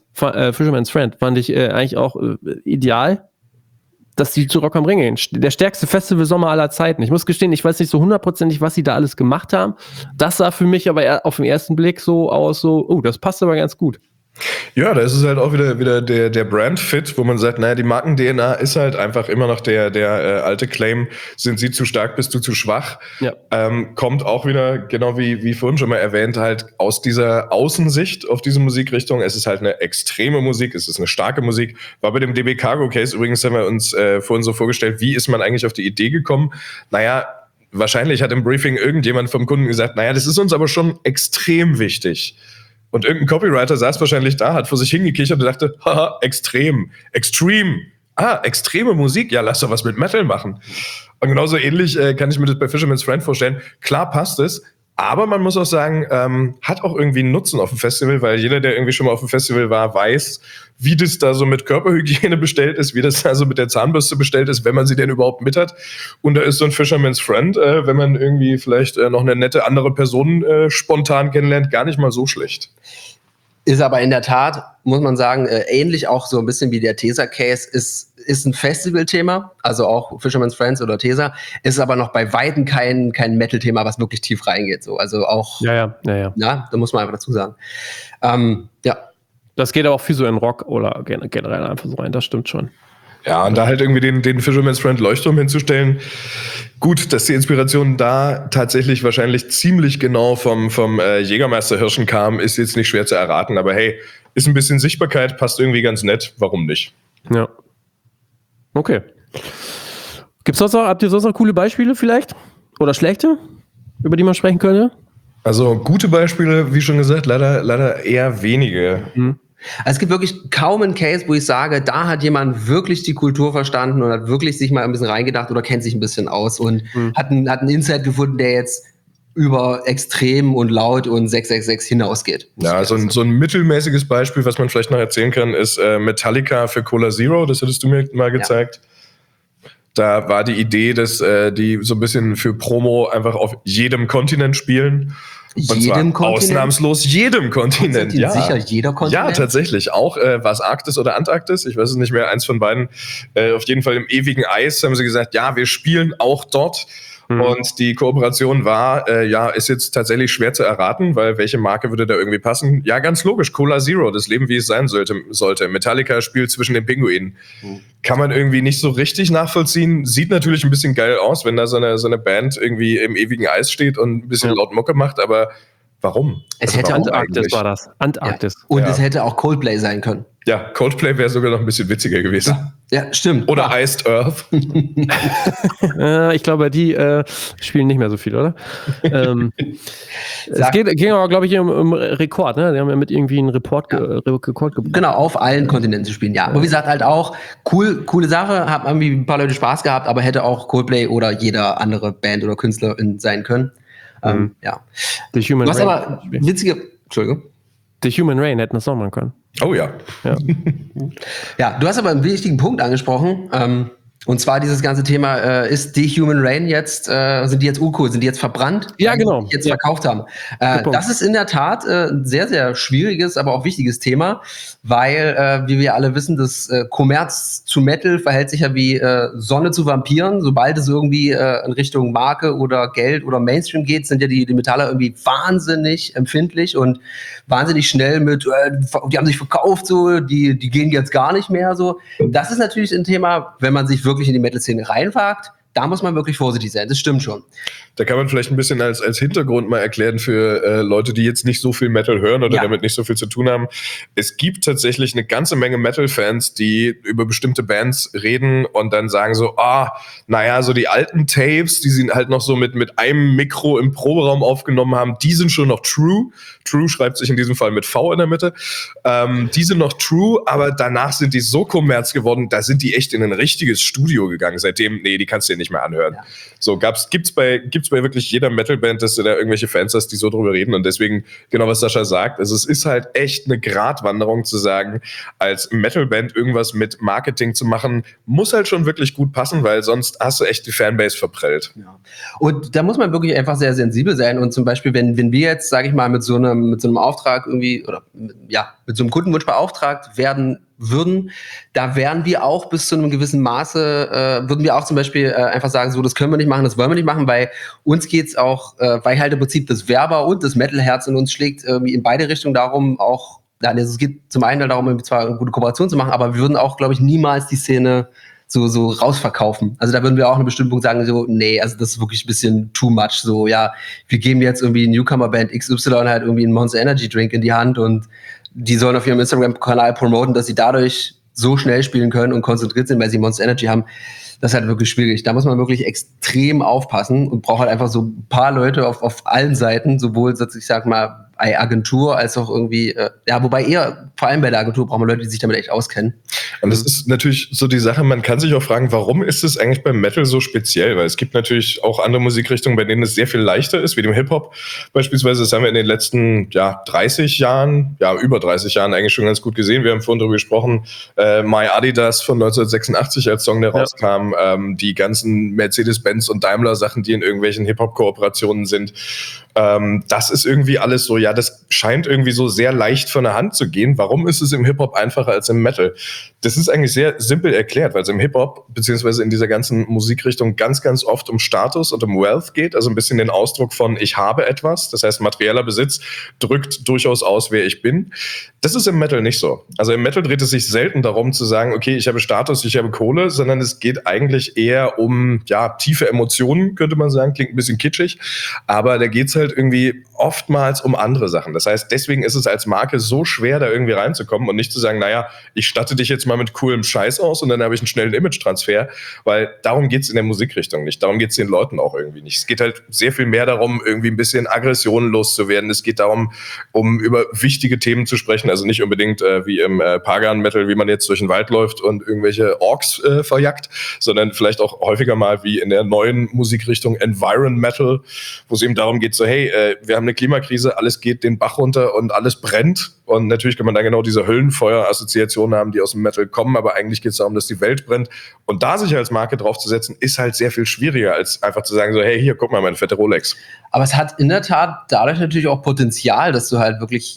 fand ich eigentlich auch ideal, dass die zu Rock am Ring gehen. Der stärkste Festivalsommer aller Zeiten. Ich muss gestehen, ich weiß nicht so hundertprozentig, was sie da alles gemacht haben. Das sah für mich aber auf den ersten Blick so aus, so, das passt aber ganz gut. Ja, da ist es halt auch wieder der Brand-Fit, wo man sagt, naja, die Marken-DNA ist halt einfach immer noch der alte Claim, sind sie zu stark, bist du zu schwach. Ja. Kommt auch wieder, genau wie vorhin schon mal erwähnt, halt aus dieser Außensicht auf diese Musikrichtung. Es ist halt eine extreme Musik, es ist eine starke Musik. War bei dem DB Cargo Case übrigens, haben wir uns vorhin so vorgestellt, wie ist man eigentlich auf die Idee gekommen? Naja, wahrscheinlich hat im Briefing irgendjemand vom Kunden gesagt, naja, das ist uns aber schon extrem wichtig. Und irgendein Copywriter saß wahrscheinlich da, hat vor sich hingekichert und dachte, haha, extrem, extreme. Extreme Musik, ja, lass doch was mit Metal machen. Und genauso ähnlich kann ich mir das bei Fisherman's Friend vorstellen. Klar passt es, aber man muss auch sagen, hat auch irgendwie einen Nutzen auf dem Festival, weil jeder, der irgendwie schon mal auf dem Festival war, weiß, wie das da so mit Körperhygiene bestellt ist, wie das da so mit der Zahnbürste bestellt ist, wenn man sie denn überhaupt mit hat. Und da ist so ein Fisherman's Friend, wenn man irgendwie vielleicht noch eine nette andere Person spontan kennenlernt, gar nicht mal so schlecht. Ist aber in der Tat, muss man sagen, ähnlich auch so ein bisschen wie der Tesa-Case, ist ist ein Festival-Thema, also auch Fisherman's Friends oder Tesa, ist aber noch bei Weitem kein Metal-Thema, was wirklich tief reingeht. So. Also auch, Ja, da muss man einfach dazu sagen. Ja. Das geht aber auch viel so in Rock oder generell einfach so rein, das stimmt schon. Ja, und da halt irgendwie den Fisherman's Friend Leuchtturm hinzustellen. Gut, dass die Inspiration da tatsächlich wahrscheinlich ziemlich genau vom Jägermeister Hirschen kam, ist jetzt nicht schwer zu erraten. Aber hey, ist ein bisschen Sichtbarkeit, passt irgendwie ganz nett. Warum nicht? Ja. Okay. Habt ihr sonst noch coole Beispiele vielleicht? Oder schlechte, über die man sprechen könnte? Also gute Beispiele, wie schon gesagt, leider eher wenige. Also es gibt wirklich kaum einen Case, wo ich sage, da hat jemand wirklich die Kultur verstanden und hat wirklich sich mal ein bisschen reingedacht oder kennt sich ein bisschen aus und hat einen Insight gefunden, der jetzt über extrem und laut und 666 hinausgeht. Ja, so ein mittelmäßiges Beispiel, was man vielleicht noch erzählen kann, ist Metallica für Cola Zero. Das hattest du mir mal gezeigt. Ja. Da war die Idee, dass die so ein bisschen für Promo einfach auf jedem Kontinent spielen. Und zwar ausnahmslos jedem Kontinent. Ja. Sicher jeder Kontinent? Ja, tatsächlich. Auch war es Arktis oder Antarktis, ich weiß es nicht mehr, eins von beiden. Auf jeden Fall im ewigen Eis haben sie gesagt, ja, wir spielen auch dort. Und die Kooperation war, ist jetzt tatsächlich schwer zu erraten, weil welche Marke würde da irgendwie passen? Ja, ganz logisch, Cola Zero, das Leben, wie es sein sollte. Metallica spielt zwischen den Pinguinen. Kann man irgendwie nicht so richtig nachvollziehen. Sieht natürlich ein bisschen geil aus, wenn da so eine Band irgendwie im ewigen Eis steht und ein bisschen laut Mucke macht, aber warum? Es hätte Antarktis war das. Antarktis. Ja. Und es hätte auch Coldplay sein können. Ja, Coldplay wäre sogar noch ein bisschen witziger gewesen. Ja, stimmt. Oder Iced Earth. Ich glaube, die spielen nicht mehr so viel, oder? Es ging aber, glaube ich, um Rekord, ne? Die haben ja mit irgendwie einen Rekord gebracht. Genau, auf allen Kontinenten zu spielen, ja. Aber wie gesagt, halt auch coole Sache, haben irgendwie ein paar Leute Spaß gehabt, aber hätte auch Coldplay oder jeder andere Band oder Künstlerin sein können. Ja. The Human Was Rain. aber Entschuldigung. The Human Rain hätten das auch machen können. Oh ja. Ja, du hast aber einen wichtigen Punkt angesprochen. Und zwar dieses ganze Thema, ist die Human Rain jetzt, sind die jetzt uncool, sind die jetzt verbrannt? Ja, genau. Die jetzt verkauft haben. Das ist in der Tat ein sehr, sehr schwieriges, aber auch wichtiges Thema, weil, wie wir alle wissen, das Kommerz zu Metal verhält sich ja wie Sonne zu Vampiren. Sobald es irgendwie in Richtung Marke oder Geld oder Mainstream geht, sind ja die Metaller irgendwie wahnsinnig empfindlich und wahnsinnig schnell mit, die haben sich verkauft, so, die gehen jetzt gar nicht mehr, so. Das ist natürlich ein Thema, wenn man sich wirklich in die Metal-Szene reinwagt, da muss man wirklich vorsichtig sein, das stimmt schon. Da kann man vielleicht ein bisschen als Hintergrund mal erklären für Leute, die jetzt nicht so viel Metal hören oder damit nicht so viel zu tun haben. Es gibt tatsächlich eine ganze Menge Metal-Fans, die über bestimmte Bands reden und dann sagen so, so die alten Tapes, die sie halt noch so mit einem Mikro im Proberaum aufgenommen haben, die sind schon noch true. True schreibt sich in diesem Fall mit V in der Mitte. Die sind noch true, aber danach sind die so kommerz geworden, da sind die echt in ein richtiges Studio gegangen. Seitdem, die kannst du dir nicht mehr anhören. Ja. So, gibt's bei wirklich jeder Metalband, dass du da irgendwelche Fans hast, die so drüber reden und deswegen, genau was Sascha sagt, also es ist halt echt eine Gratwanderung zu sagen, als Metalband irgendwas mit Marketing zu machen, muss halt schon wirklich gut passen, weil sonst hast du echt die Fanbase verprellt. Ja. Und da muss man wirklich einfach sehr sensibel sein und zum Beispiel, wenn wir jetzt, sage ich mal, mit so einem Auftrag irgendwie oder mit so einem Kundenwunsch beauftragt werden würden, da wären wir auch bis zu einem gewissen Maße, würden wir auch zum Beispiel einfach sagen, so, das können wir nicht machen, das wollen wir nicht machen, weil uns geht's auch, weil halt im Prinzip das Werber und das Metal-Herz in uns schlägt, irgendwie in beide Richtungen darum, auch, es geht zum einen darum, zwar eine gute Kooperation zu machen, aber wir würden auch, glaube ich, niemals die Szene so rausverkaufen. Also da würden wir auch an einem bestimmten Punkt sagen, so, nee, also das ist wirklich ein bisschen too much, so, ja, wir geben jetzt irgendwie Newcomer-Band XY halt irgendwie einen Monster Energy Drink in die Hand und die sollen auf ihrem Instagram-Kanal promoten, dass sie dadurch so schnell spielen können und konzentriert sind, weil sie Monster Energy haben. Das ist halt wirklich schwierig. Da muss man wirklich extrem aufpassen und braucht halt einfach so ein paar Leute auf allen Seiten, sowohl, ich sag mal, bei Agentur als auch irgendwie, wobei eher, vor allem bei der Agentur brauchen wir Leute, die sich damit echt auskennen. Und das ist natürlich so die Sache, man kann sich auch fragen, warum ist es eigentlich beim Metal so speziell? Weil es gibt natürlich auch andere Musikrichtungen, bei denen es sehr viel leichter ist, wie dem Hip-Hop beispielsweise. Das haben wir in den letzten 30 Jahren, über 30 Jahren eigentlich schon ganz gut gesehen. Wir haben vorhin darüber gesprochen, My Adidas von 1986 als Song, der rauskam, die ganzen Mercedes-Benz und Daimler-Sachen, die in irgendwelchen Hip-Hop-Kooperationen sind. Das ist irgendwie alles so, das das scheint irgendwie so sehr leicht von der Hand zu gehen. Warum ist es im Hip-Hop einfacher als im Metal? Das ist eigentlich sehr simpel erklärt, weil es im Hip-Hop beziehungsweise in dieser ganzen Musikrichtung ganz, ganz oft um Status und um Wealth geht, also ein bisschen den Ausdruck von ich habe etwas, das heißt materieller Besitz drückt durchaus aus, wer ich bin. Das ist im Metal nicht so. Also im Metal dreht es sich selten darum zu sagen, okay, ich habe Status, ich habe Kohle, sondern es geht eigentlich eher um tiefe Emotionen, könnte man sagen, klingt ein bisschen kitschig, aber da geht es halt irgendwie oftmals um andere Sachen. Das heißt, deswegen ist es als Marke so schwer, da irgendwie reinzukommen und nicht zu sagen, naja, ich statte dich jetzt mal mit coolem Scheiß aus und dann habe ich einen schnellen Image-Transfer, weil darum geht es in der Musikrichtung nicht. Darum geht es den Leuten auch irgendwie nicht. Es geht halt sehr viel mehr darum, irgendwie ein bisschen Aggressionen loszuwerden. Es geht darum, um über wichtige Themen zu sprechen, also nicht unbedingt wie im Pagan-Metal, wie man jetzt durch den Wald läuft und irgendwelche Orks verjagt, sondern vielleicht auch häufiger mal wie in der neuen Musikrichtung Environ Metal, wo es eben darum geht, so hey, wir haben eine Klimakrise, alles geht den Bach runter und alles brennt. Und natürlich kann man dann genau diese Höllenfeuer-Assoziationen haben, die aus dem Metal kommen, aber eigentlich geht es darum, dass die Welt brennt. Und da sich als Marke draufzusetzen, ist halt sehr viel schwieriger, als einfach zu sagen, so hey, hier, guck mal, meine fette Rolex. Aber es hat in der Tat dadurch natürlich auch Potenzial, dass du halt wirklich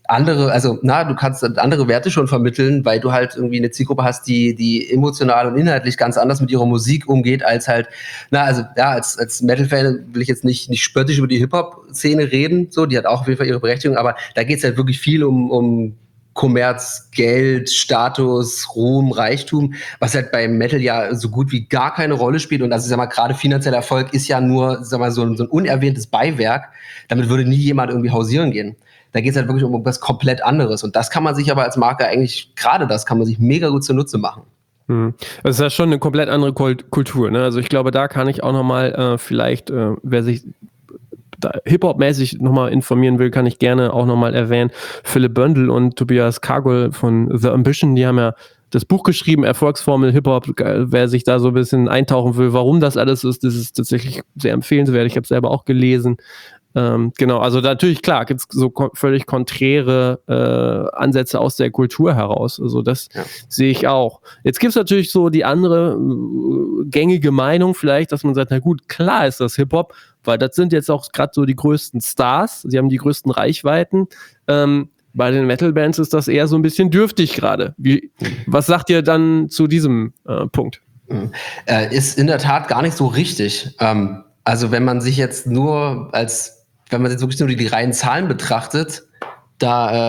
du kannst andere Werte schon vermitteln, weil du halt irgendwie eine Zielgruppe hast, die emotional und inhaltlich ganz anders mit ihrer Musik umgeht, als halt, als Metal-Fan will ich jetzt nicht spöttisch über die Hip-Hop-Szene reden, so, die hat auch auf jeden Fall ihre Berechtigung, aber da geht es halt wirklich viel um Kommerz, Geld, Status, Ruhm, Reichtum, was halt beim Metal ja so gut wie gar keine Rolle spielt. Und also, gerade finanzieller Erfolg ist ja nur, so ein unerwähntes Beiwerk. Damit würde nie jemand irgendwie hausieren gehen. Da geht es halt wirklich um etwas komplett anderes. Und das kann man sich aber als Marke eigentlich, gerade das kann man sich mega gut zunutze machen. Das ist ja schon eine komplett andere Kultur, ne? Also ich glaube, da kann ich auch nochmal vielleicht, wer sich Hip-Hop-mäßig nochmal informieren will, kann ich gerne auch nochmal erwähnen, Philipp Böndel und Tobias Kargol von The Ambition, die haben ja das Buch geschrieben, Erfolgsformel Hip-Hop. Wer sich da so ein bisschen eintauchen will, warum das alles ist, das ist tatsächlich sehr empfehlenswert. Ich habe es selber auch gelesen. Genau, also natürlich, klar, gibt es so völlig konträre Ansätze aus der Kultur heraus. Also das sehe ich auch. Jetzt gibt es natürlich so die andere gängige Meinung vielleicht, dass man sagt, na gut, klar ist das Hip-Hop, weil das sind jetzt auch gerade so die größten Stars, sie haben die größten Reichweiten. Bei den Metal-Bands ist das eher so ein bisschen dürftig gerade. Was sagt ihr dann zu diesem Punkt? Ist in der Tat gar nicht so richtig. Also wenn man sich jetzt wenn man jetzt wirklich nur die reinen Zahlen betrachtet, die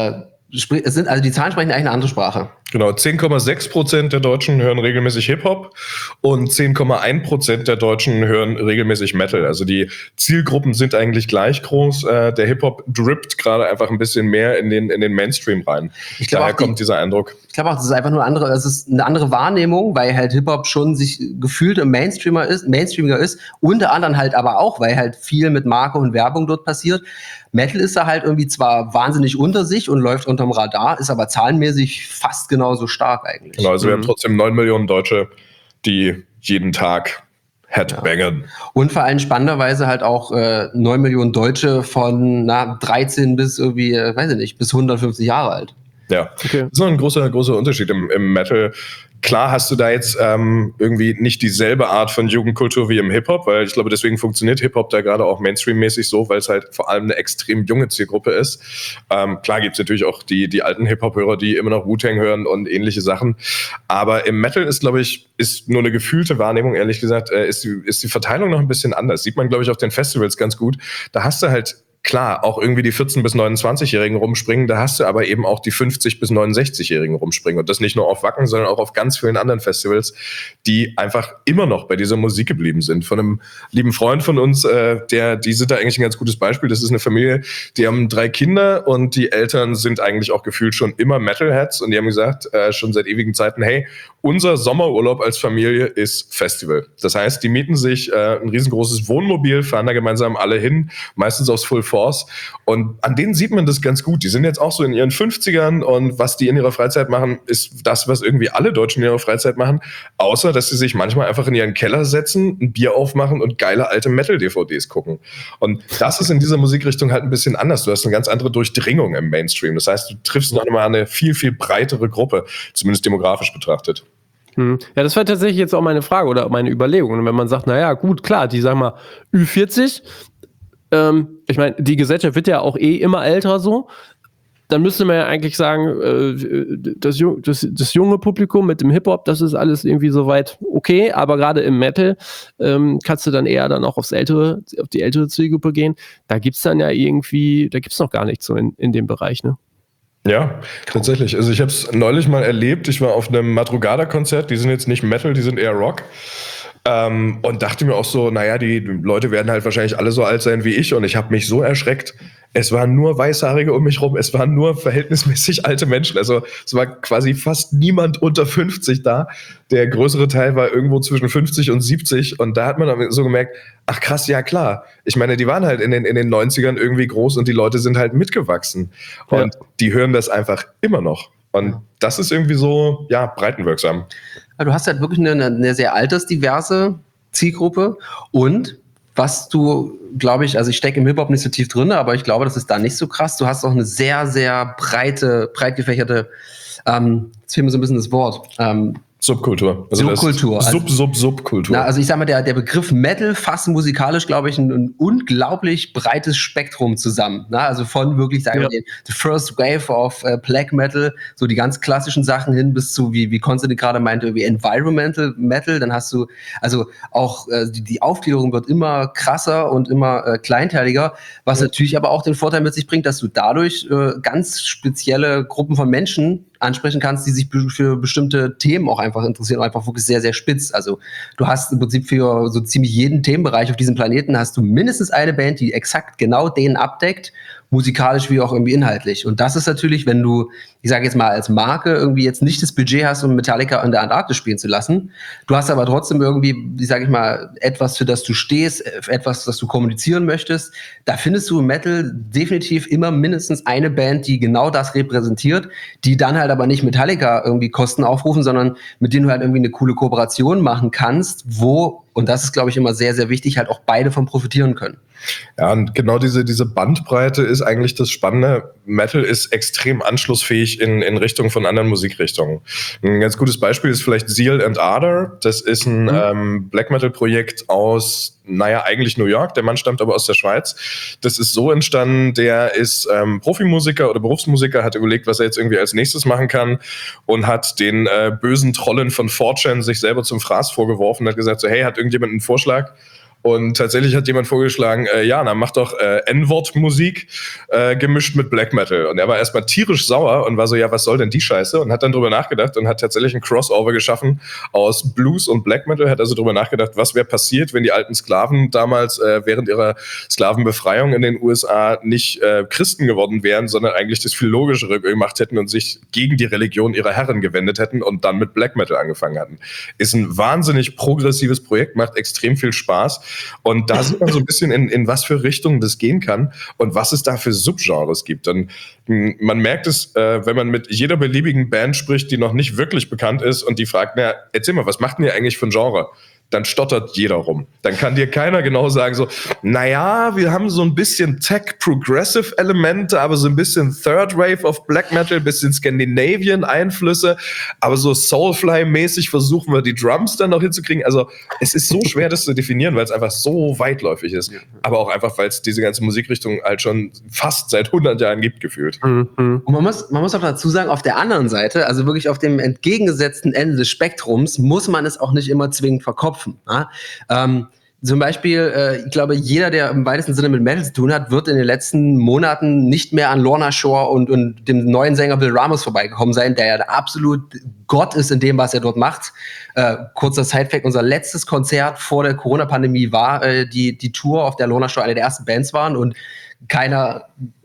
Zahlen sprechen eigentlich eine andere Sprache. Genau, 10,6% der Deutschen hören regelmäßig Hip-Hop und 10,1% der Deutschen hören regelmäßig Metal. Also die Zielgruppen sind eigentlich gleich groß. Der Hip-Hop drippt gerade einfach ein bisschen mehr in den Mainstream rein. Daher kommt dieser Eindruck. Ich glaube auch, das ist einfach nur eine andere Wahrnehmung, weil halt Hip-Hop schon sich gefühlt mainstreamiger ist. Unter anderem halt aber auch, weil halt viel mit Marke und Werbung dort passiert. Metal ist da halt irgendwie zwar wahnsinnig unter sich und läuft unterm Radar, ist aber zahlenmäßig fast genauso stark eigentlich. Genau, also wir haben trotzdem 9 Millionen Deutsche, die jeden Tag headbangen. Ja. Und vor allem spannenderweise halt auch 9 Millionen Deutsche von 13 bis irgendwie, bis 150 Jahre alt. Ja, okay. Das ist noch ein großer Unterschied im Metal. Klar hast du da jetzt irgendwie nicht dieselbe Art von Jugendkultur wie im Hip-Hop, weil ich glaube, deswegen funktioniert Hip-Hop da gerade auch Mainstream-mäßig so, weil es halt vor allem eine extrem junge Zielgruppe ist. Klar gibt es natürlich auch die alten Hip-Hop-Hörer, die immer noch Wu-Tang hören und ähnliche Sachen. Aber im Metal ist, glaube ich, ist nur eine gefühlte Wahrnehmung, ehrlich gesagt, ist die Verteilung noch ein bisschen anders. Sieht man, glaube ich, auf den Festivals ganz gut. Da hast du halt klar, auch irgendwie die 14- bis 29-Jährigen rumspringen, da hast du aber eben auch die 50- bis 69-Jährigen rumspringen. Und das nicht nur auf Wacken, sondern auch auf ganz vielen anderen Festivals, die einfach immer noch bei dieser Musik geblieben sind. Von einem lieben Freund von uns, die sind da eigentlich ein ganz gutes Beispiel. Das ist eine Familie, die haben 3 Kinder und die Eltern sind eigentlich auch gefühlt schon immer Metalheads und die haben gesagt, schon seit ewigen Zeiten, hey, unser Sommerurlaub als Familie ist Festival. Das heißt, die mieten sich ein riesengroßes Wohnmobil, fahren da gemeinsam alle hin, meistens aufs Full Force. Und an denen sieht man das ganz gut. Die sind jetzt auch so in ihren 50ern und was die in ihrer Freizeit machen, ist das, was irgendwie alle Deutschen in ihrer Freizeit machen, außer dass sie sich manchmal einfach in ihren Keller setzen, ein Bier aufmachen und geile alte Metal-DVDs gucken. Und das ist in dieser Musikrichtung halt ein bisschen anders. Du hast eine ganz andere Durchdringung im Mainstream. Das heißt, du triffst noch mal eine viel, viel breitere Gruppe, zumindest demografisch betrachtet. Ja, das war tatsächlich jetzt auch meine Frage oder meine Überlegung. Und wenn man sagt, naja, gut, klar, die sagen mal Ü40, ich meine, die Gesellschaft wird ja auch immer älter so. Dann müsste man ja eigentlich sagen, das junge Publikum mit dem Hip-Hop, das ist alles irgendwie soweit okay, aber gerade im Metal kannst du dann eher dann auch auf die ältere Zielgruppe gehen. Da gibt's dann ja irgendwie, da gibt's noch gar nichts so in dem Bereich, ne? Ja, tatsächlich. Also ich habe es neulich mal erlebt. Ich war auf einem Madrugada-Konzert. Die sind jetzt nicht Metal, die sind eher Rock. Und dachte mir auch so, naja, die Leute werden halt wahrscheinlich alle so alt sein wie ich. Und ich habe mich so erschreckt. Es waren nur Weißhaarige um mich rum. Es waren nur verhältnismäßig alte Menschen. Also es war quasi fast niemand unter 50 da. Der größere Teil war irgendwo zwischen 50 und 70. Und da hat man dann so gemerkt, ach krass, ja klar. Ich meine, die waren halt in den 90ern irgendwie groß und die Leute sind halt mitgewachsen. Und die hören das einfach immer noch. Und das ist irgendwie so, ja, breitenwirksam. Ja, du hast halt wirklich eine sehr altersdiverse Zielgruppe und was du, glaube ich, also ich stecke im Hip-Hop nicht so tief drin, aber ich glaube, das ist da nicht so krass. Du hast auch eine sehr, sehr breit gefächerte, jetzt fehlt mir so ein bisschen das Wort, Subkultur. Also Subkultur. Subkultur. Na, also ich sag mal, der Begriff Metal fasst musikalisch, glaube ich, ein unglaublich breites Spektrum zusammen. Na, also von wirklich, sagen wir, the first wave of Black Metal, so die ganz klassischen Sachen hin bis zu, wie Konstantin gerade meinte, wie Environmental Metal. Dann hast du, also auch die Aufgliederung wird immer krasser und immer kleinteiliger, was natürlich aber auch den Vorteil mit sich bringt, dass du dadurch ganz spezielle Gruppen von Menschen ansprechen kannst, die sich für bestimmte Themen auch einfach interessieren, einfach wirklich sehr, sehr spitz. Also du hast im Prinzip für so ziemlich jeden Themenbereich auf diesem Planeten hast du mindestens eine Band, die exakt genau den abdeckt, musikalisch wie auch irgendwie inhaltlich. Und das ist natürlich, wenn du, ich sage jetzt mal als Marke, irgendwie jetzt nicht das Budget hast, um Metallica in der Antarktis spielen zu lassen, du hast aber trotzdem irgendwie, ich sage ich mal, etwas, für das du stehst, etwas, das du kommunizieren möchtest, da findest du im Metal definitiv immer mindestens eine Band, die genau das repräsentiert, die dann halt aber nicht Metallica irgendwie Kosten aufrufen, sondern mit denen du halt irgendwie eine coole Kooperation machen kannst, wo, und das ist, glaube ich, immer sehr, sehr wichtig, halt auch beide von profitieren können. Ja, und genau diese Bandbreite ist eigentlich das Spannende. Metal ist extrem anschlussfähig in Richtung von anderen Musikrichtungen. Ein ganz gutes Beispiel ist vielleicht Zeal and Ardor. Das ist ein Black Metal Projekt aus, eigentlich New York. Der Mann stammt aber aus der Schweiz. Das ist so entstanden, der ist Profimusiker oder Berufsmusiker, hat überlegt, was er jetzt irgendwie als nächstes machen kann und hat den bösen Trollen von 4chan sich selber zum Fraß vorgeworfen und hat gesagt so, hey, hat irgendjemand einen Vorschlag? Und tatsächlich hat jemand vorgeschlagen, mach doch N-Wort-Musik gemischt mit Black Metal. Und er war erstmal tierisch sauer und war so, ja, was soll denn die Scheiße? Und hat dann drüber nachgedacht und hat tatsächlich ein Crossover geschaffen aus Blues und Black Metal. Hat also drüber nachgedacht, was wäre passiert, wenn die alten Sklaven damals während ihrer Sklavenbefreiung in den USA nicht Christen geworden wären, sondern eigentlich das viel Logischere gemacht hätten und sich gegen die Religion ihrer Herren gewendet hätten und dann mit Black Metal angefangen hatten. Ist ein wahnsinnig progressives Projekt, macht extrem viel Spaß. Und da sieht man so ein bisschen, in was für Richtungen das gehen kann und was es da für Subgenres gibt. Und man merkt es, wenn man mit jeder beliebigen Band spricht, die noch nicht wirklich bekannt ist und die fragt, na, erzähl mal, was macht denn ihr eigentlich für ein Genre? Dann stottert jeder rum. Dann kann dir keiner genau sagen so, naja, wir haben so ein bisschen Tech-Progressive-Elemente, aber so ein bisschen Third Wave of Black Metal, bisschen Scandinavian-Einflüsse, aber so Soulfly-mäßig versuchen wir die Drums dann noch hinzukriegen. Also es ist so schwer, das zu definieren, weil es einfach so weitläufig ist. Aber auch einfach, weil es diese ganze Musikrichtung halt schon fast seit 100 Jahren gibt, gefühlt. Und man muss auch dazu sagen, auf der anderen Seite, also wirklich auf dem entgegengesetzten Ende des Spektrums, muss man es auch nicht immer zwingend verkopfen. Ja? Zum Beispiel, ich glaube, jeder, der im weitesten Sinne mit Metal zu tun hat, wird in den letzten Monaten nicht mehr an Lorna Shore und dem neuen Sänger Bill Ramos vorbeigekommen sein, der ja absolut Gott ist in dem, was er dort macht. Kurzer Sidefact, unser letztes Konzert vor der Corona-Pandemie war die Tour, auf der Lorna Shore eine der ersten Bands waren und keiner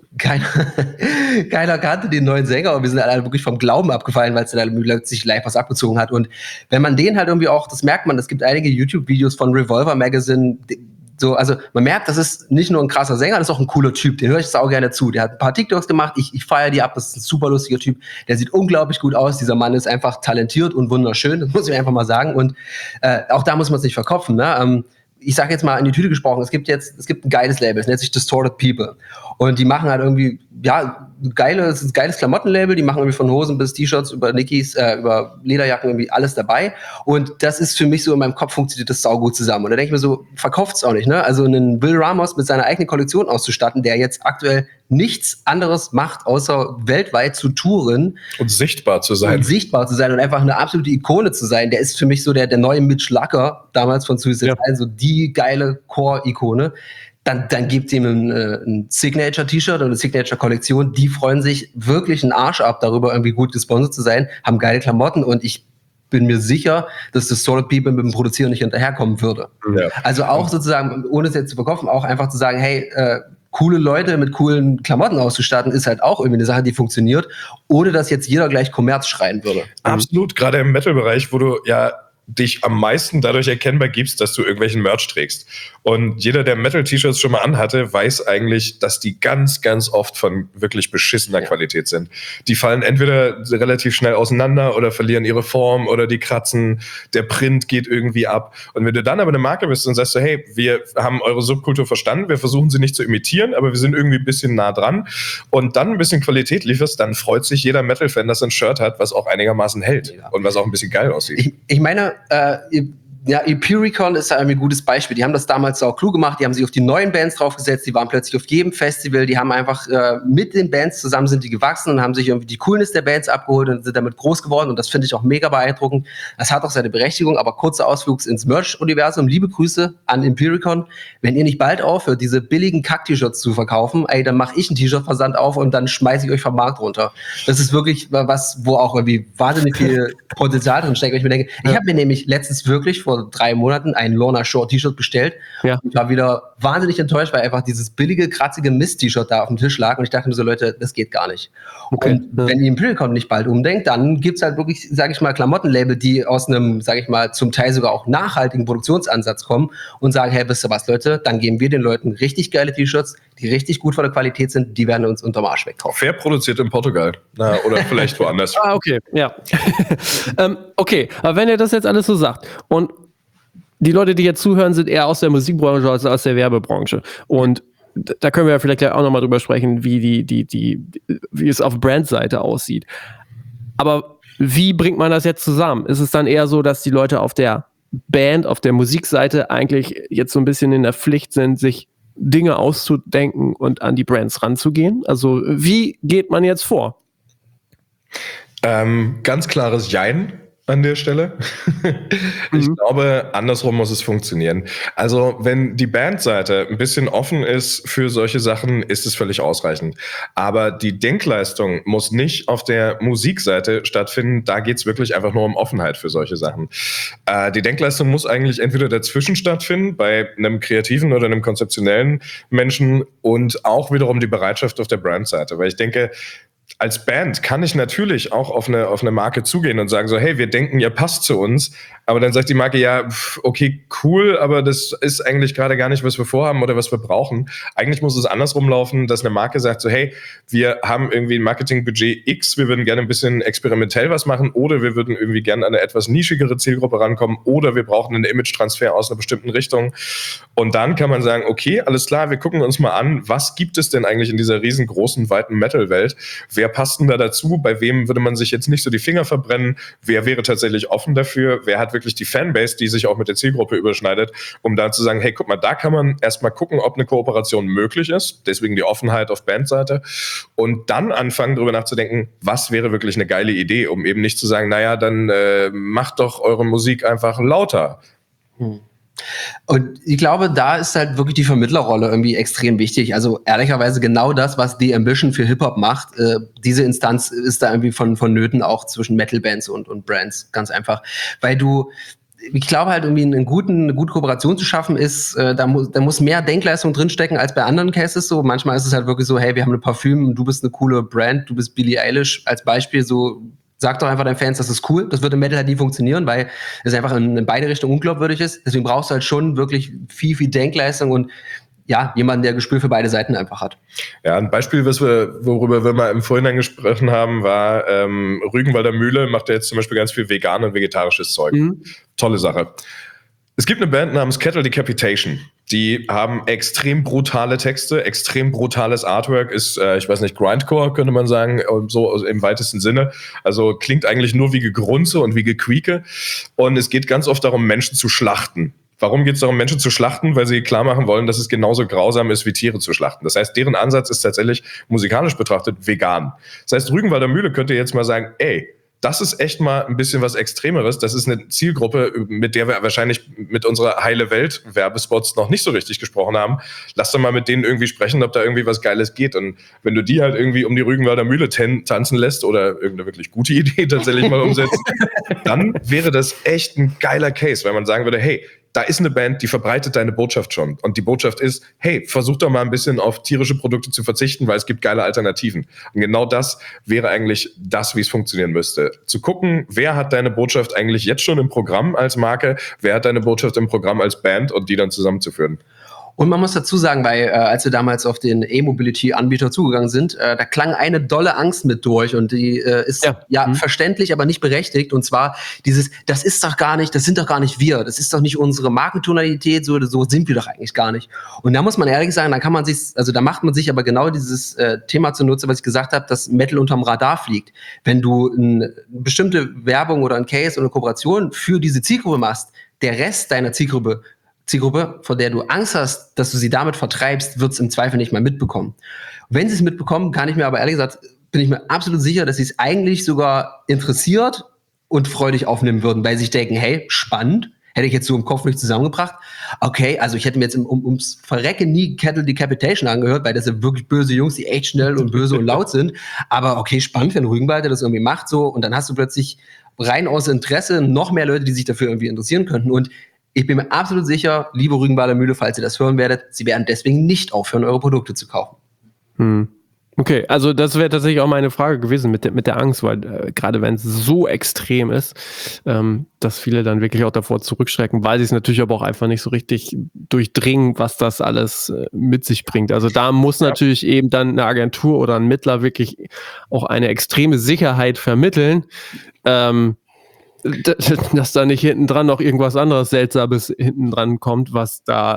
kannte den neuen Sänger und wir sind alle wirklich vom Glauben abgefallen, weil es dann sich live was abgezogen hat. Und wenn man den halt irgendwie auch, das merkt man, es gibt einige YouTube-Videos von Revolver Magazine, so, also man merkt, das ist nicht nur ein krasser Sänger, das ist auch ein cooler Typ, den höre ich auch gerne zu. Der hat ein paar TikToks gemacht, ich feiere die ab, das ist ein super lustiger Typ, der sieht unglaublich gut aus, dieser Mann ist einfach talentiert und wunderschön, das muss ich einfach mal sagen. Und auch da muss man es nicht verkopfen, ne? Ich sage jetzt mal in die Tüte gesprochen, es gibt ein geiles Label, es nennt sich Distorted People. Und die machen halt irgendwie, ja, es ist ein geiles Klamottenlabel, die machen irgendwie von Hosen bis T-Shirts über Nikis, über Lederjacken irgendwie alles dabei. Und das ist für mich so, in meinem Kopf funktioniert das saugut zusammen. Und da denke ich mir so, verkauft's auch nicht, ne? Also einen Will Ramos mit seiner eigenen Kollektion auszustatten, der jetzt aktuell nichts anderes macht, außer weltweit zu touren. Und sichtbar zu sein. Und einfach eine absolute Ikone zu sein. Der ist für mich so der neue Mitch Lucker, damals von Suicide Silence, so die geile Core-Ikone. Dann gibt ihm ein Signature-T-Shirt und eine Signature-Kollektion. Die freuen sich wirklich einen Arsch ab, darüber irgendwie gut gesponsert zu sein, haben geile Klamotten und ich bin mir sicher, dass das Solid People mit dem Produzieren nicht hinterherkommen würde. Ja. Also auch sozusagen, ohne es jetzt zu verkaufen, auch einfach zu sagen, hey, coole Leute mit coolen Klamotten auszustatten, ist halt auch irgendwie eine Sache, die funktioniert, ohne dass jetzt jeder gleich Kommerz schreien würde. Absolut, gerade im Metal-Bereich, wo du ja dich am meisten dadurch erkennbar gibst, dass du irgendwelchen Merch trägst. Und jeder, der Metal-T-Shirts schon mal anhatte, weiß eigentlich, dass die ganz, ganz oft von wirklich beschissener Qualität sind. Die fallen entweder relativ schnell auseinander oder verlieren ihre Form oder die kratzen, der Print geht irgendwie ab. Und wenn du dann aber eine Marke bist und sagst so, hey, wir haben eure Subkultur verstanden, wir versuchen sie nicht zu imitieren, aber wir sind irgendwie ein bisschen nah dran und dann ein bisschen Qualität lieferst, dann freut sich jeder Metal-Fan, dass er ein Shirt hat, was auch einigermaßen hält und was auch ein bisschen geil aussieht. Ich meine, Empiricon ist da irgendwie ein gutes Beispiel. Die haben das damals auch klug gemacht, die haben sich auf die neuen Bands draufgesetzt, die waren plötzlich auf jedem Festival, die haben einfach mit den Bands zusammen sind die gewachsen und haben sich irgendwie die Coolness der Bands abgeholt und sind damit groß geworden und das finde ich auch mega beeindruckend. Das hat auch seine Berechtigung, aber kurzer Ausflug ins Merch-Universum. Liebe Grüße an Empiricon. Wenn ihr nicht bald aufhört, diese billigen Kack-T-Shirts zu verkaufen, dann mache ich einen T-Shirt-Versand auf und dann schmeiße ich euch vom Markt runter. Das ist wirklich was, wo auch irgendwie wahnsinnig viel Potenzial drin steckt. Ich mir denke, ich habe mir nämlich letztens wirklich vor 3 Monaten ein Lorna Shore T-Shirt bestellt. Ja. Und ich war wieder wahnsinnig enttäuscht, weil einfach dieses billige, kratzige Mist-T-Shirt da auf dem Tisch lag. Und ich dachte mir so, Leute, das geht gar nicht. Okay. Und wenn ihr Empiricon nicht bald umdenkt, dann gibt's halt wirklich, sage ich mal, Klamottenlabel, die aus einem, sage ich mal, zum Teil sogar auch nachhaltigen Produktionsansatz kommen und sagen, hey, wisst ihr was, Leute, dann geben wir den Leuten richtig geile T-Shirts, die richtig gut von der Qualität sind, die werden uns unterm Arsch wegkaufen. Fair produziert in Portugal. Oder vielleicht woanders. Okay, ja. Okay, aber wenn ihr das jetzt alles so sagt und die Leute, die jetzt zuhören, sind eher aus der Musikbranche als aus der Werbebranche. Und da können wir ja vielleicht auch nochmal drüber sprechen, wie es auf Brandseite aussieht. Aber wie bringt man das jetzt zusammen? Ist es dann eher so, dass die Leute auf der Band, auf der Musikseite eigentlich jetzt so ein bisschen in der Pflicht sind, sich Dinge auszudenken und an die Brands ranzugehen? Also wie geht man jetzt vor? Ganz klares Jein an der Stelle. Ich glaube, andersrum muss es funktionieren. Also, wenn die Bandseite ein bisschen offen ist für solche Sachen, ist es völlig ausreichend. Aber die Denkleistung muss nicht auf der Musikseite stattfinden. Da geht es wirklich einfach nur um Offenheit für solche Sachen. Die Denkleistung muss eigentlich entweder dazwischen stattfinden, bei einem kreativen oder einem konzeptionellen Menschen und auch wiederum die Bereitschaft auf der Brandseite. Weil ich denke, als Band kann ich natürlich auch auf eine Marke zugehen und sagen so, hey, wir denken, ihr passt zu uns. Aber dann sagt die Marke, ja, okay, cool, aber das ist eigentlich gerade gar nicht, was wir vorhaben oder was wir brauchen. Eigentlich muss es andersrum laufen, dass eine Marke sagt so, hey, wir haben irgendwie ein Marketingbudget X, wir würden gerne ein bisschen experimentell was machen oder wir würden irgendwie gerne an eine etwas nischigere Zielgruppe rankommen oder wir brauchen einen Image-Transfer aus einer bestimmten Richtung. Und dann kann man sagen, okay, alles klar, wir gucken uns mal an, was gibt es denn eigentlich in dieser riesengroßen, weiten Metal-Welt? Wer passt denn da dazu? Bei wem würde man sich jetzt nicht so die Finger verbrennen? Wer wäre tatsächlich offen dafür? Wer hat wirklich die Fanbase, die sich auch mit der Zielgruppe überschneidet, um da zu sagen, hey, guck mal, da kann man erstmal gucken, ob eine Kooperation möglich ist. Deswegen die Offenheit auf Bandseite. Und dann anfangen, darüber nachzudenken, was wäre wirklich eine geile Idee, um eben nicht zu sagen, naja, dann macht doch eure Musik einfach lauter. Und ich glaube, da ist halt wirklich die Vermittlerrolle irgendwie extrem wichtig. Also ehrlicherweise genau das, was The Ambition für Hip-Hop macht. Diese Instanz ist da irgendwie vonnöten auch zwischen Metal-Bands und Brands. Ganz einfach. Weil ich glaube halt irgendwie eine gute Kooperation zu schaffen ist, da muss mehr Denkleistung drinstecken als bei anderen Cases so. Manchmal ist es halt wirklich so, hey, wir haben ein Parfüm, du bist eine coole Brand, du bist Billie Eilish als Beispiel so. Sag doch einfach deinen Fans, das ist cool. Das wird im Metal halt nie funktionieren, weil es einfach in beide Richtungen unglaubwürdig ist. Deswegen brauchst du halt schon wirklich viel Denkleistung und ja, jemanden, der Gespür für beide Seiten einfach hat. Ja, ein Beispiel, worüber wir mal im Vorhinein gesprochen haben, war Rügenwalder Mühle macht ja jetzt zum Beispiel ganz viel vegan und vegetarisches Zeug. Tolle Sache. Es gibt eine Band namens Cattle Decapitation. Die haben extrem brutale Texte, extrem brutales Artwork, ist, ich weiß nicht, Grindcore, könnte man sagen, so im weitesten Sinne. Also klingt eigentlich nur wie Gegrunze und wie Gequieke. Und es geht ganz oft darum, Menschen zu schlachten. Warum geht es darum, Menschen zu schlachten? Weil sie klar machen wollen, dass es genauso grausam ist, wie Tiere zu schlachten. Das heißt, deren Ansatz ist tatsächlich musikalisch betrachtet vegan. Das heißt, Rügenwalder Mühle könnte jetzt mal sagen, ey, das ist echt mal ein bisschen was Extremeres. Das ist eine Zielgruppe, mit der wir wahrscheinlich mit unserer heile Welt-Werbespots noch nicht so richtig gesprochen haben. Lass doch mal mit denen irgendwie sprechen, ob da irgendwie was Geiles geht. Und wenn du die halt irgendwie um die Rügenwalder Mühle tanzen lässt oder irgendeine wirklich gute Idee tatsächlich mal umsetzt, dann wäre das echt ein geiler Case, weil man sagen würde, hey, da ist eine Band, die verbreitet deine Botschaft schon. Und die Botschaft ist, hey, versuch doch mal ein bisschen auf tierische Produkte zu verzichten, weil es gibt geile Alternativen. Und genau das wäre eigentlich das, wie es funktionieren müsste. Zu gucken, wer hat deine Botschaft eigentlich jetzt schon im Programm als Marke, wer hat deine Botschaft im Programm als Band und die dann zusammenzuführen. Und man muss dazu sagen, weil als wir damals auf den E-Mobility-Anbieter zugegangen sind, da klang eine dolle Angst mit durch und die ist verständlich, aber nicht berechtigt. Und zwar das sind doch gar nicht wir, das ist doch nicht unsere Markentonalität, so sind wir doch eigentlich gar nicht. Und da muss man ehrlich sagen, da macht man sich aber genau dieses Thema zunutze, was ich gesagt habe, dass Metal unterm Radar fliegt. Wenn du eine bestimmte Werbung oder ein Case oder eine Kooperation für diese Zielgruppe machst, der Rest deiner Zielgruppe, vor der du Angst hast, dass du sie damit vertreibst, wird es im Zweifel nicht mal mitbekommen. Wenn sie es mitbekommen, bin ich mir absolut sicher, dass sie es eigentlich sogar interessiert und freudig aufnehmen würden, weil sie sich denken, hey, spannend, hätte ich jetzt so im Kopf nicht zusammengebracht. Okay, also ich hätte mir jetzt ums Verrecken nie Cattle Decapitation angehört, weil das sind wirklich böse Jungs, die echt schnell und böse und laut sind. Aber okay, spannend, wenn Rügenwalder das irgendwie macht so und dann hast du plötzlich rein aus Interesse noch mehr Leute, die sich dafür irgendwie interessieren könnten. Und ich bin mir absolut sicher, liebe Rügenwalder Mühle, falls ihr das hören werdet, sie werden deswegen nicht aufhören, eure Produkte zu kaufen. Okay, also das wäre tatsächlich auch meine Frage gewesen mit der Angst, weil gerade wenn es so extrem ist, dass viele dann wirklich auch davor zurückschrecken, weil sie es natürlich aber auch einfach nicht so richtig durchdringen, was das alles mit sich bringt. Also da muss natürlich eben dann eine Agentur oder ein Mittler wirklich auch eine extreme Sicherheit vermitteln, dass da nicht hinten dran noch irgendwas anderes Seltsames hinten dran kommt, was da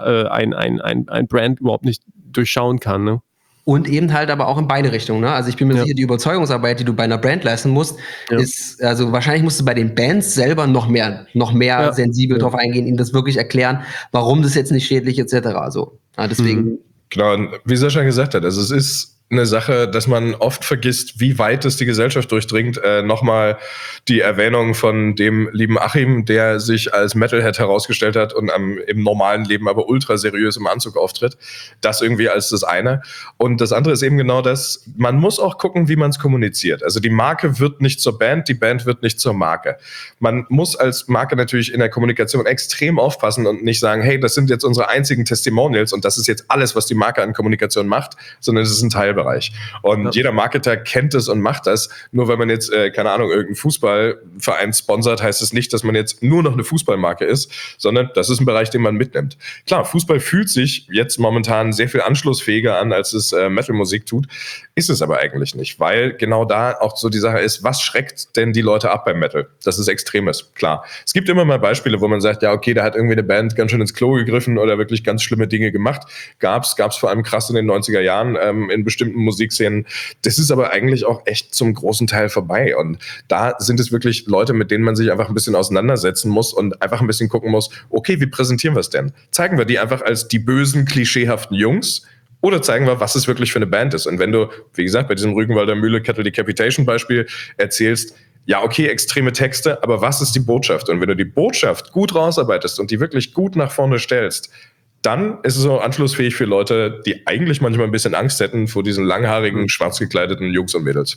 ein Brand überhaupt nicht durchschauen kann, ne? Und eben halt aber auch in beide Richtungen, ne? Also ich bin mir sicher, die Überzeugungsarbeit, die du bei einer Brand leisten musst, ist, also wahrscheinlich musst du bei den Bands selber noch mehr sensibel drauf eingehen, ihnen das wirklich erklären, warum das jetzt nicht schädlich etc. So. Ja, deswegen. Genau, und wie Sascha gesagt hat, also es ist eine Sache, dass man oft vergisst, wie weit es die Gesellschaft durchdringt. Nochmal die Erwähnung von dem lieben Achim, der sich als Metalhead herausgestellt hat und im normalen Leben aber ultra seriös im Anzug auftritt. Das irgendwie als das eine. Und das andere ist eben genau das, man muss auch gucken, wie man es kommuniziert. Also die Marke wird nicht zur Band, die Band wird nicht zur Marke. Man muss als Marke natürlich in der Kommunikation extrem aufpassen und nicht sagen, hey, das sind jetzt unsere einzigen Testimonials und das ist jetzt alles, was die Marke an Kommunikation macht, sondern es ist ein Teilbereich. Und jeder Marketer kennt es und macht das. Nur weil man jetzt, keine Ahnung, irgendeinen Fußballverein sponsert, heißt es nicht, dass man jetzt nur noch eine Fußballmarke ist, sondern das ist ein Bereich, den man mitnimmt. Klar, Fußball fühlt sich jetzt momentan sehr viel anschlussfähiger an, als es Metal-Musik tut. Ist es aber eigentlich nicht, weil genau da auch so die Sache ist, was schreckt denn die Leute ab beim Metal? Das ist Extremes, klar. Es gibt immer mal Beispiele, wo man sagt, ja, okay, da hat irgendwie eine Band ganz schön ins Klo gegriffen oder wirklich ganz schlimme Dinge gemacht. Gab's vor allem krass in den 90er Jahren in bestimmten Musikszenen. Das ist aber eigentlich auch echt zum großen Teil vorbei. Und da sind es wirklich Leute, mit denen man sich einfach ein bisschen auseinandersetzen muss und einfach ein bisschen gucken muss, okay, wie präsentieren wir es denn? Zeigen wir die einfach als die bösen, klischeehaften Jungs? Oder zeigen wir, was es wirklich für eine Band ist? Und wenn du, wie gesagt, bei diesem Rügenwalder Mühle Cattle Decapitation Beispiel erzählst, ja, okay, extreme Texte, aber was ist die Botschaft? Und wenn du die Botschaft gut rausarbeitest und die wirklich gut nach vorne stellst, dann ist es auch anschlussfähig für Leute, die eigentlich manchmal ein bisschen Angst hätten vor diesen langhaarigen, schwarz gekleideten Jungs und Mädels.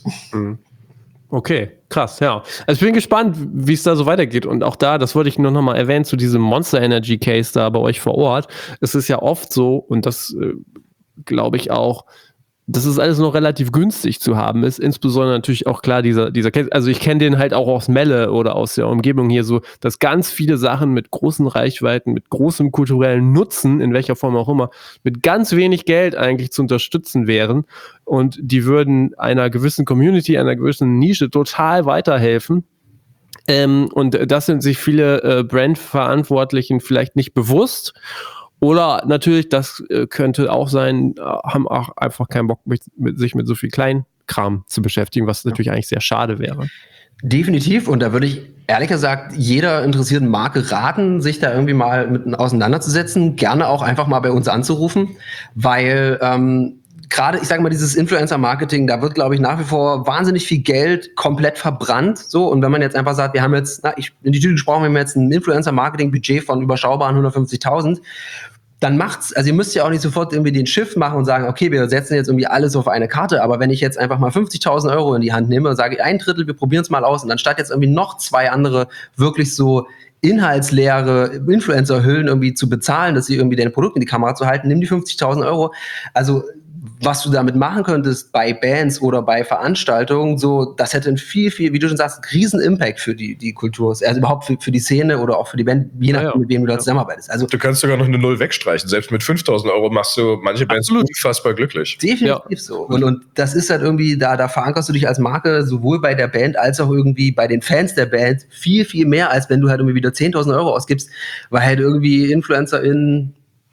Okay, krass, ja. Also ich bin gespannt, wie es da so weitergeht. Und auch da, das wollte ich nur noch mal erwähnen, zu diesem Monster Energy Case da bei euch vor Ort. Es ist ja oft so, und das glaube ich auch, dass es alles noch relativ günstig zu haben ist, insbesondere natürlich auch klar dieser Case, also ich kenne den halt auch aus Melle oder aus der Umgebung hier so, dass ganz viele Sachen mit großen Reichweiten, mit großem kulturellen Nutzen, in welcher Form auch immer, mit ganz wenig Geld eigentlich zu unterstützen wären und die würden einer gewissen Community, einer gewissen Nische total weiterhelfen. Und das sind sich viele Brandverantwortlichen vielleicht nicht bewusst. Oder natürlich, das könnte auch sein, haben auch einfach keinen Bock, sich mit so viel Kleinkram zu beschäftigen, was natürlich eigentlich sehr schade wäre. Definitiv. Und da würde ich ehrlich gesagt jeder interessierten Marke raten, sich da irgendwie mal mit auseinanderzusetzen. Gerne auch einfach mal bei uns anzurufen, weil gerade, ich sage mal, dieses Influencer-Marketing, da wird, glaube ich, nach wie vor wahnsinnig viel Geld komplett verbrannt. So, und wenn man jetzt einfach sagt, wir haben jetzt, in die Tüte gesprochen, wir haben jetzt ein Influencer-Marketing-Budget von überschaubaren 150.000, dann macht's, also ihr müsst ja auch nicht sofort irgendwie den Shift machen und sagen, okay, wir setzen jetzt irgendwie alles auf eine Karte, aber wenn ich jetzt einfach mal 50.000 Euro in die Hand nehme und sage, 1/3, wir probieren es mal aus, und dann statt jetzt irgendwie noch 2 andere wirklich so inhaltsleere Influencer-Hüllen irgendwie zu bezahlen, dass sie irgendwie dein Produkt in die Kamera zu halten, nimm die 50.000 Euro. Also was du damit machen könntest bei Bands oder bei Veranstaltungen, so, das hätte einen viel, wie du schon sagst, riesen Impact für die Kultur, also überhaupt für die Szene oder auch für die Band, je nachdem, mit wem du da zusammenarbeitest. Also, du kannst sogar noch eine 0 wegstreichen. Selbst mit 5.000 Euro machst du manche Bands unfassbar glücklich. Definitiv so. Und das ist halt irgendwie, da verankerst du dich als Marke sowohl bei der Band als auch irgendwie bei den Fans der Band viel, viel mehr, als wenn du halt irgendwie wieder 10.000 Euro ausgibst, weil halt irgendwie InfluencerInnen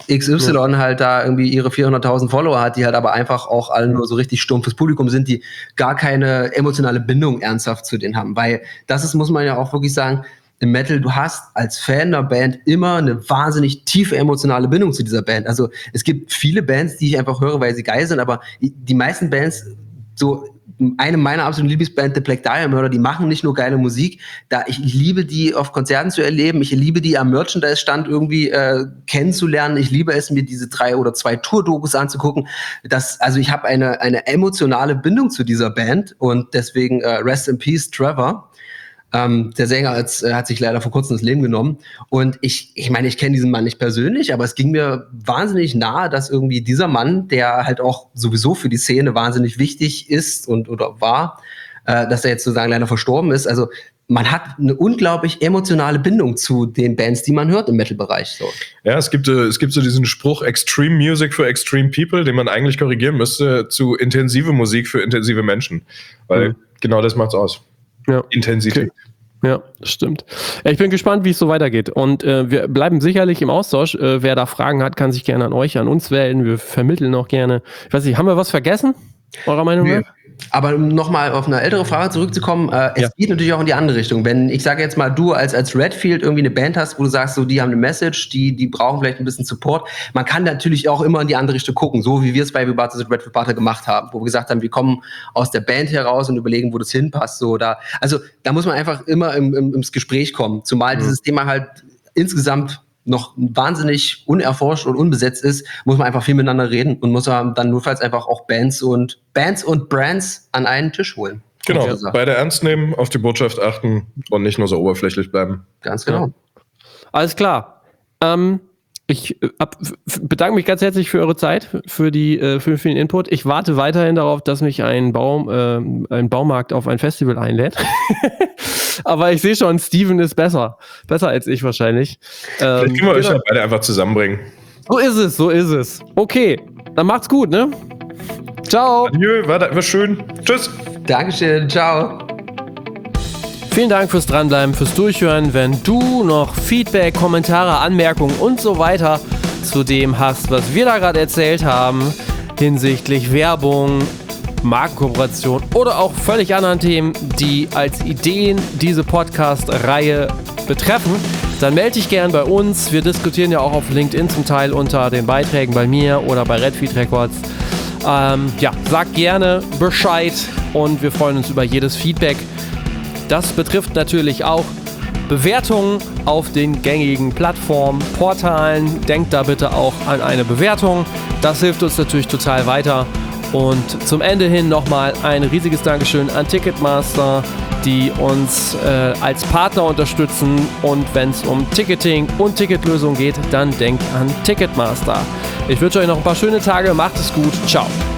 XY halt da irgendwie ihre 400.000 Follower hat, die halt aber einfach auch alle nur so richtig stumpfes Publikum sind, die gar keine emotionale Bindung ernsthaft zu denen haben. Weil das ist, muss man ja auch wirklich sagen, im Metal, du hast als Fan der Band immer eine wahnsinnig tiefe emotionale Bindung zu dieser Band. Also es gibt viele Bands, die ich einfach höre, weil sie geil sind, aber die meisten Bands, so eine meiner absoluten Lieblingsband, The Black Dahlia Murder, die machen nicht nur geile Musik, ich liebe die auf Konzerten zu erleben, ich liebe die am Merchandise-Stand irgendwie kennenzulernen, ich liebe es, mir diese 3 oder 2 Tour-Dokus anzugucken. Also ich habe eine emotionale Bindung zu dieser Band und deswegen Rest in Peace, Trevor. Der Sänger hat sich leider vor kurzem das Leben genommen. Und ich meine, ich kenne diesen Mann nicht persönlich, aber es ging mir wahnsinnig nahe, dass irgendwie dieser Mann, der halt auch sowieso für die Szene wahnsinnig wichtig ist oder war, dass er jetzt sozusagen leider verstorben ist. Also man hat eine unglaublich emotionale Bindung zu den Bands, die man hört im Metal-Bereich. So. Ja, es gibt so diesen Spruch, Extreme Music for Extreme People, den man eigentlich korrigieren müsste zu intensive Musik für intensive Menschen. Weil genau das macht's aus. Ja. Intensität. Okay. Ja, das stimmt. Ich bin gespannt, wie es so weitergeht. Und wir bleiben sicherlich im Austausch. Wer da Fragen hat, kann sich gerne an uns wenden. Wir vermitteln auch gerne. Ich weiß nicht, haben wir was vergessen? Eurer Meinung nach? Aber um nochmal auf eine ältere Frage zurückzukommen, es geht natürlich auch in die andere Richtung. Wenn, ich sage jetzt mal, du als Redfield irgendwie eine Band hast, wo du sagst, so, die haben eine Message, die brauchen vielleicht ein bisschen Support. Man kann natürlich auch immer in die andere Richtung gucken, so wie wir es bei We Barter the Redfield Barter gemacht haben, wo wir gesagt haben, wir kommen aus der Band heraus und überlegen, wo das hinpasst. So, da muss man einfach immer ins Gespräch kommen. Zumal dieses Thema halt insgesamt noch wahnsinnig unerforscht und unbesetzt ist, muss man einfach viel miteinander reden und muss man dann notfalls einfach auch Bands und Brands an einen Tisch holen. Genau, beide ernst nehmen, auf die Botschaft achten und nicht nur so oberflächlich bleiben. Ganz genau. Ja. Alles klar. Ich bedanke mich ganz herzlich für eure Zeit, für den Input. Ich warte weiterhin darauf, dass mich ein Baumarkt auf ein Festival einlädt. Aber ich sehe schon, Steven ist besser. Besser als ich wahrscheinlich. Vielleicht können wir euch ja beide einfach zusammenbringen. So ist es. Okay, dann macht's gut, ne? Ciao. Adieu, war schön. Tschüss. Dankeschön, ciao. Vielen Dank fürs Dranbleiben, fürs Durchhören. Wenn du noch Feedback, Kommentare, Anmerkungen und so weiter zu dem hast, was wir da gerade erzählt haben, hinsichtlich Werbung, Markenkooperation oder auch völlig anderen Themen, die als Ideen diese Podcast-Reihe betreffen, dann melde dich gern bei uns. Wir diskutieren ja auch auf LinkedIn zum Teil unter den Beiträgen bei mir oder bei Redfield Records. Sag gerne Bescheid und wir freuen uns über jedes Feedback. Das betrifft natürlich auch Bewertungen auf den gängigen Plattformen, Portalen. Denkt da bitte auch an eine Bewertung. Das hilft uns natürlich total weiter. Und zum Ende hin nochmal ein riesiges Dankeschön an Ticketmaster, die uns als Partner unterstützen. Und wenn es um Ticketing und Ticketlösung geht, dann denkt an Ticketmaster. Ich wünsche euch noch ein paar schöne Tage. Macht es gut. Ciao.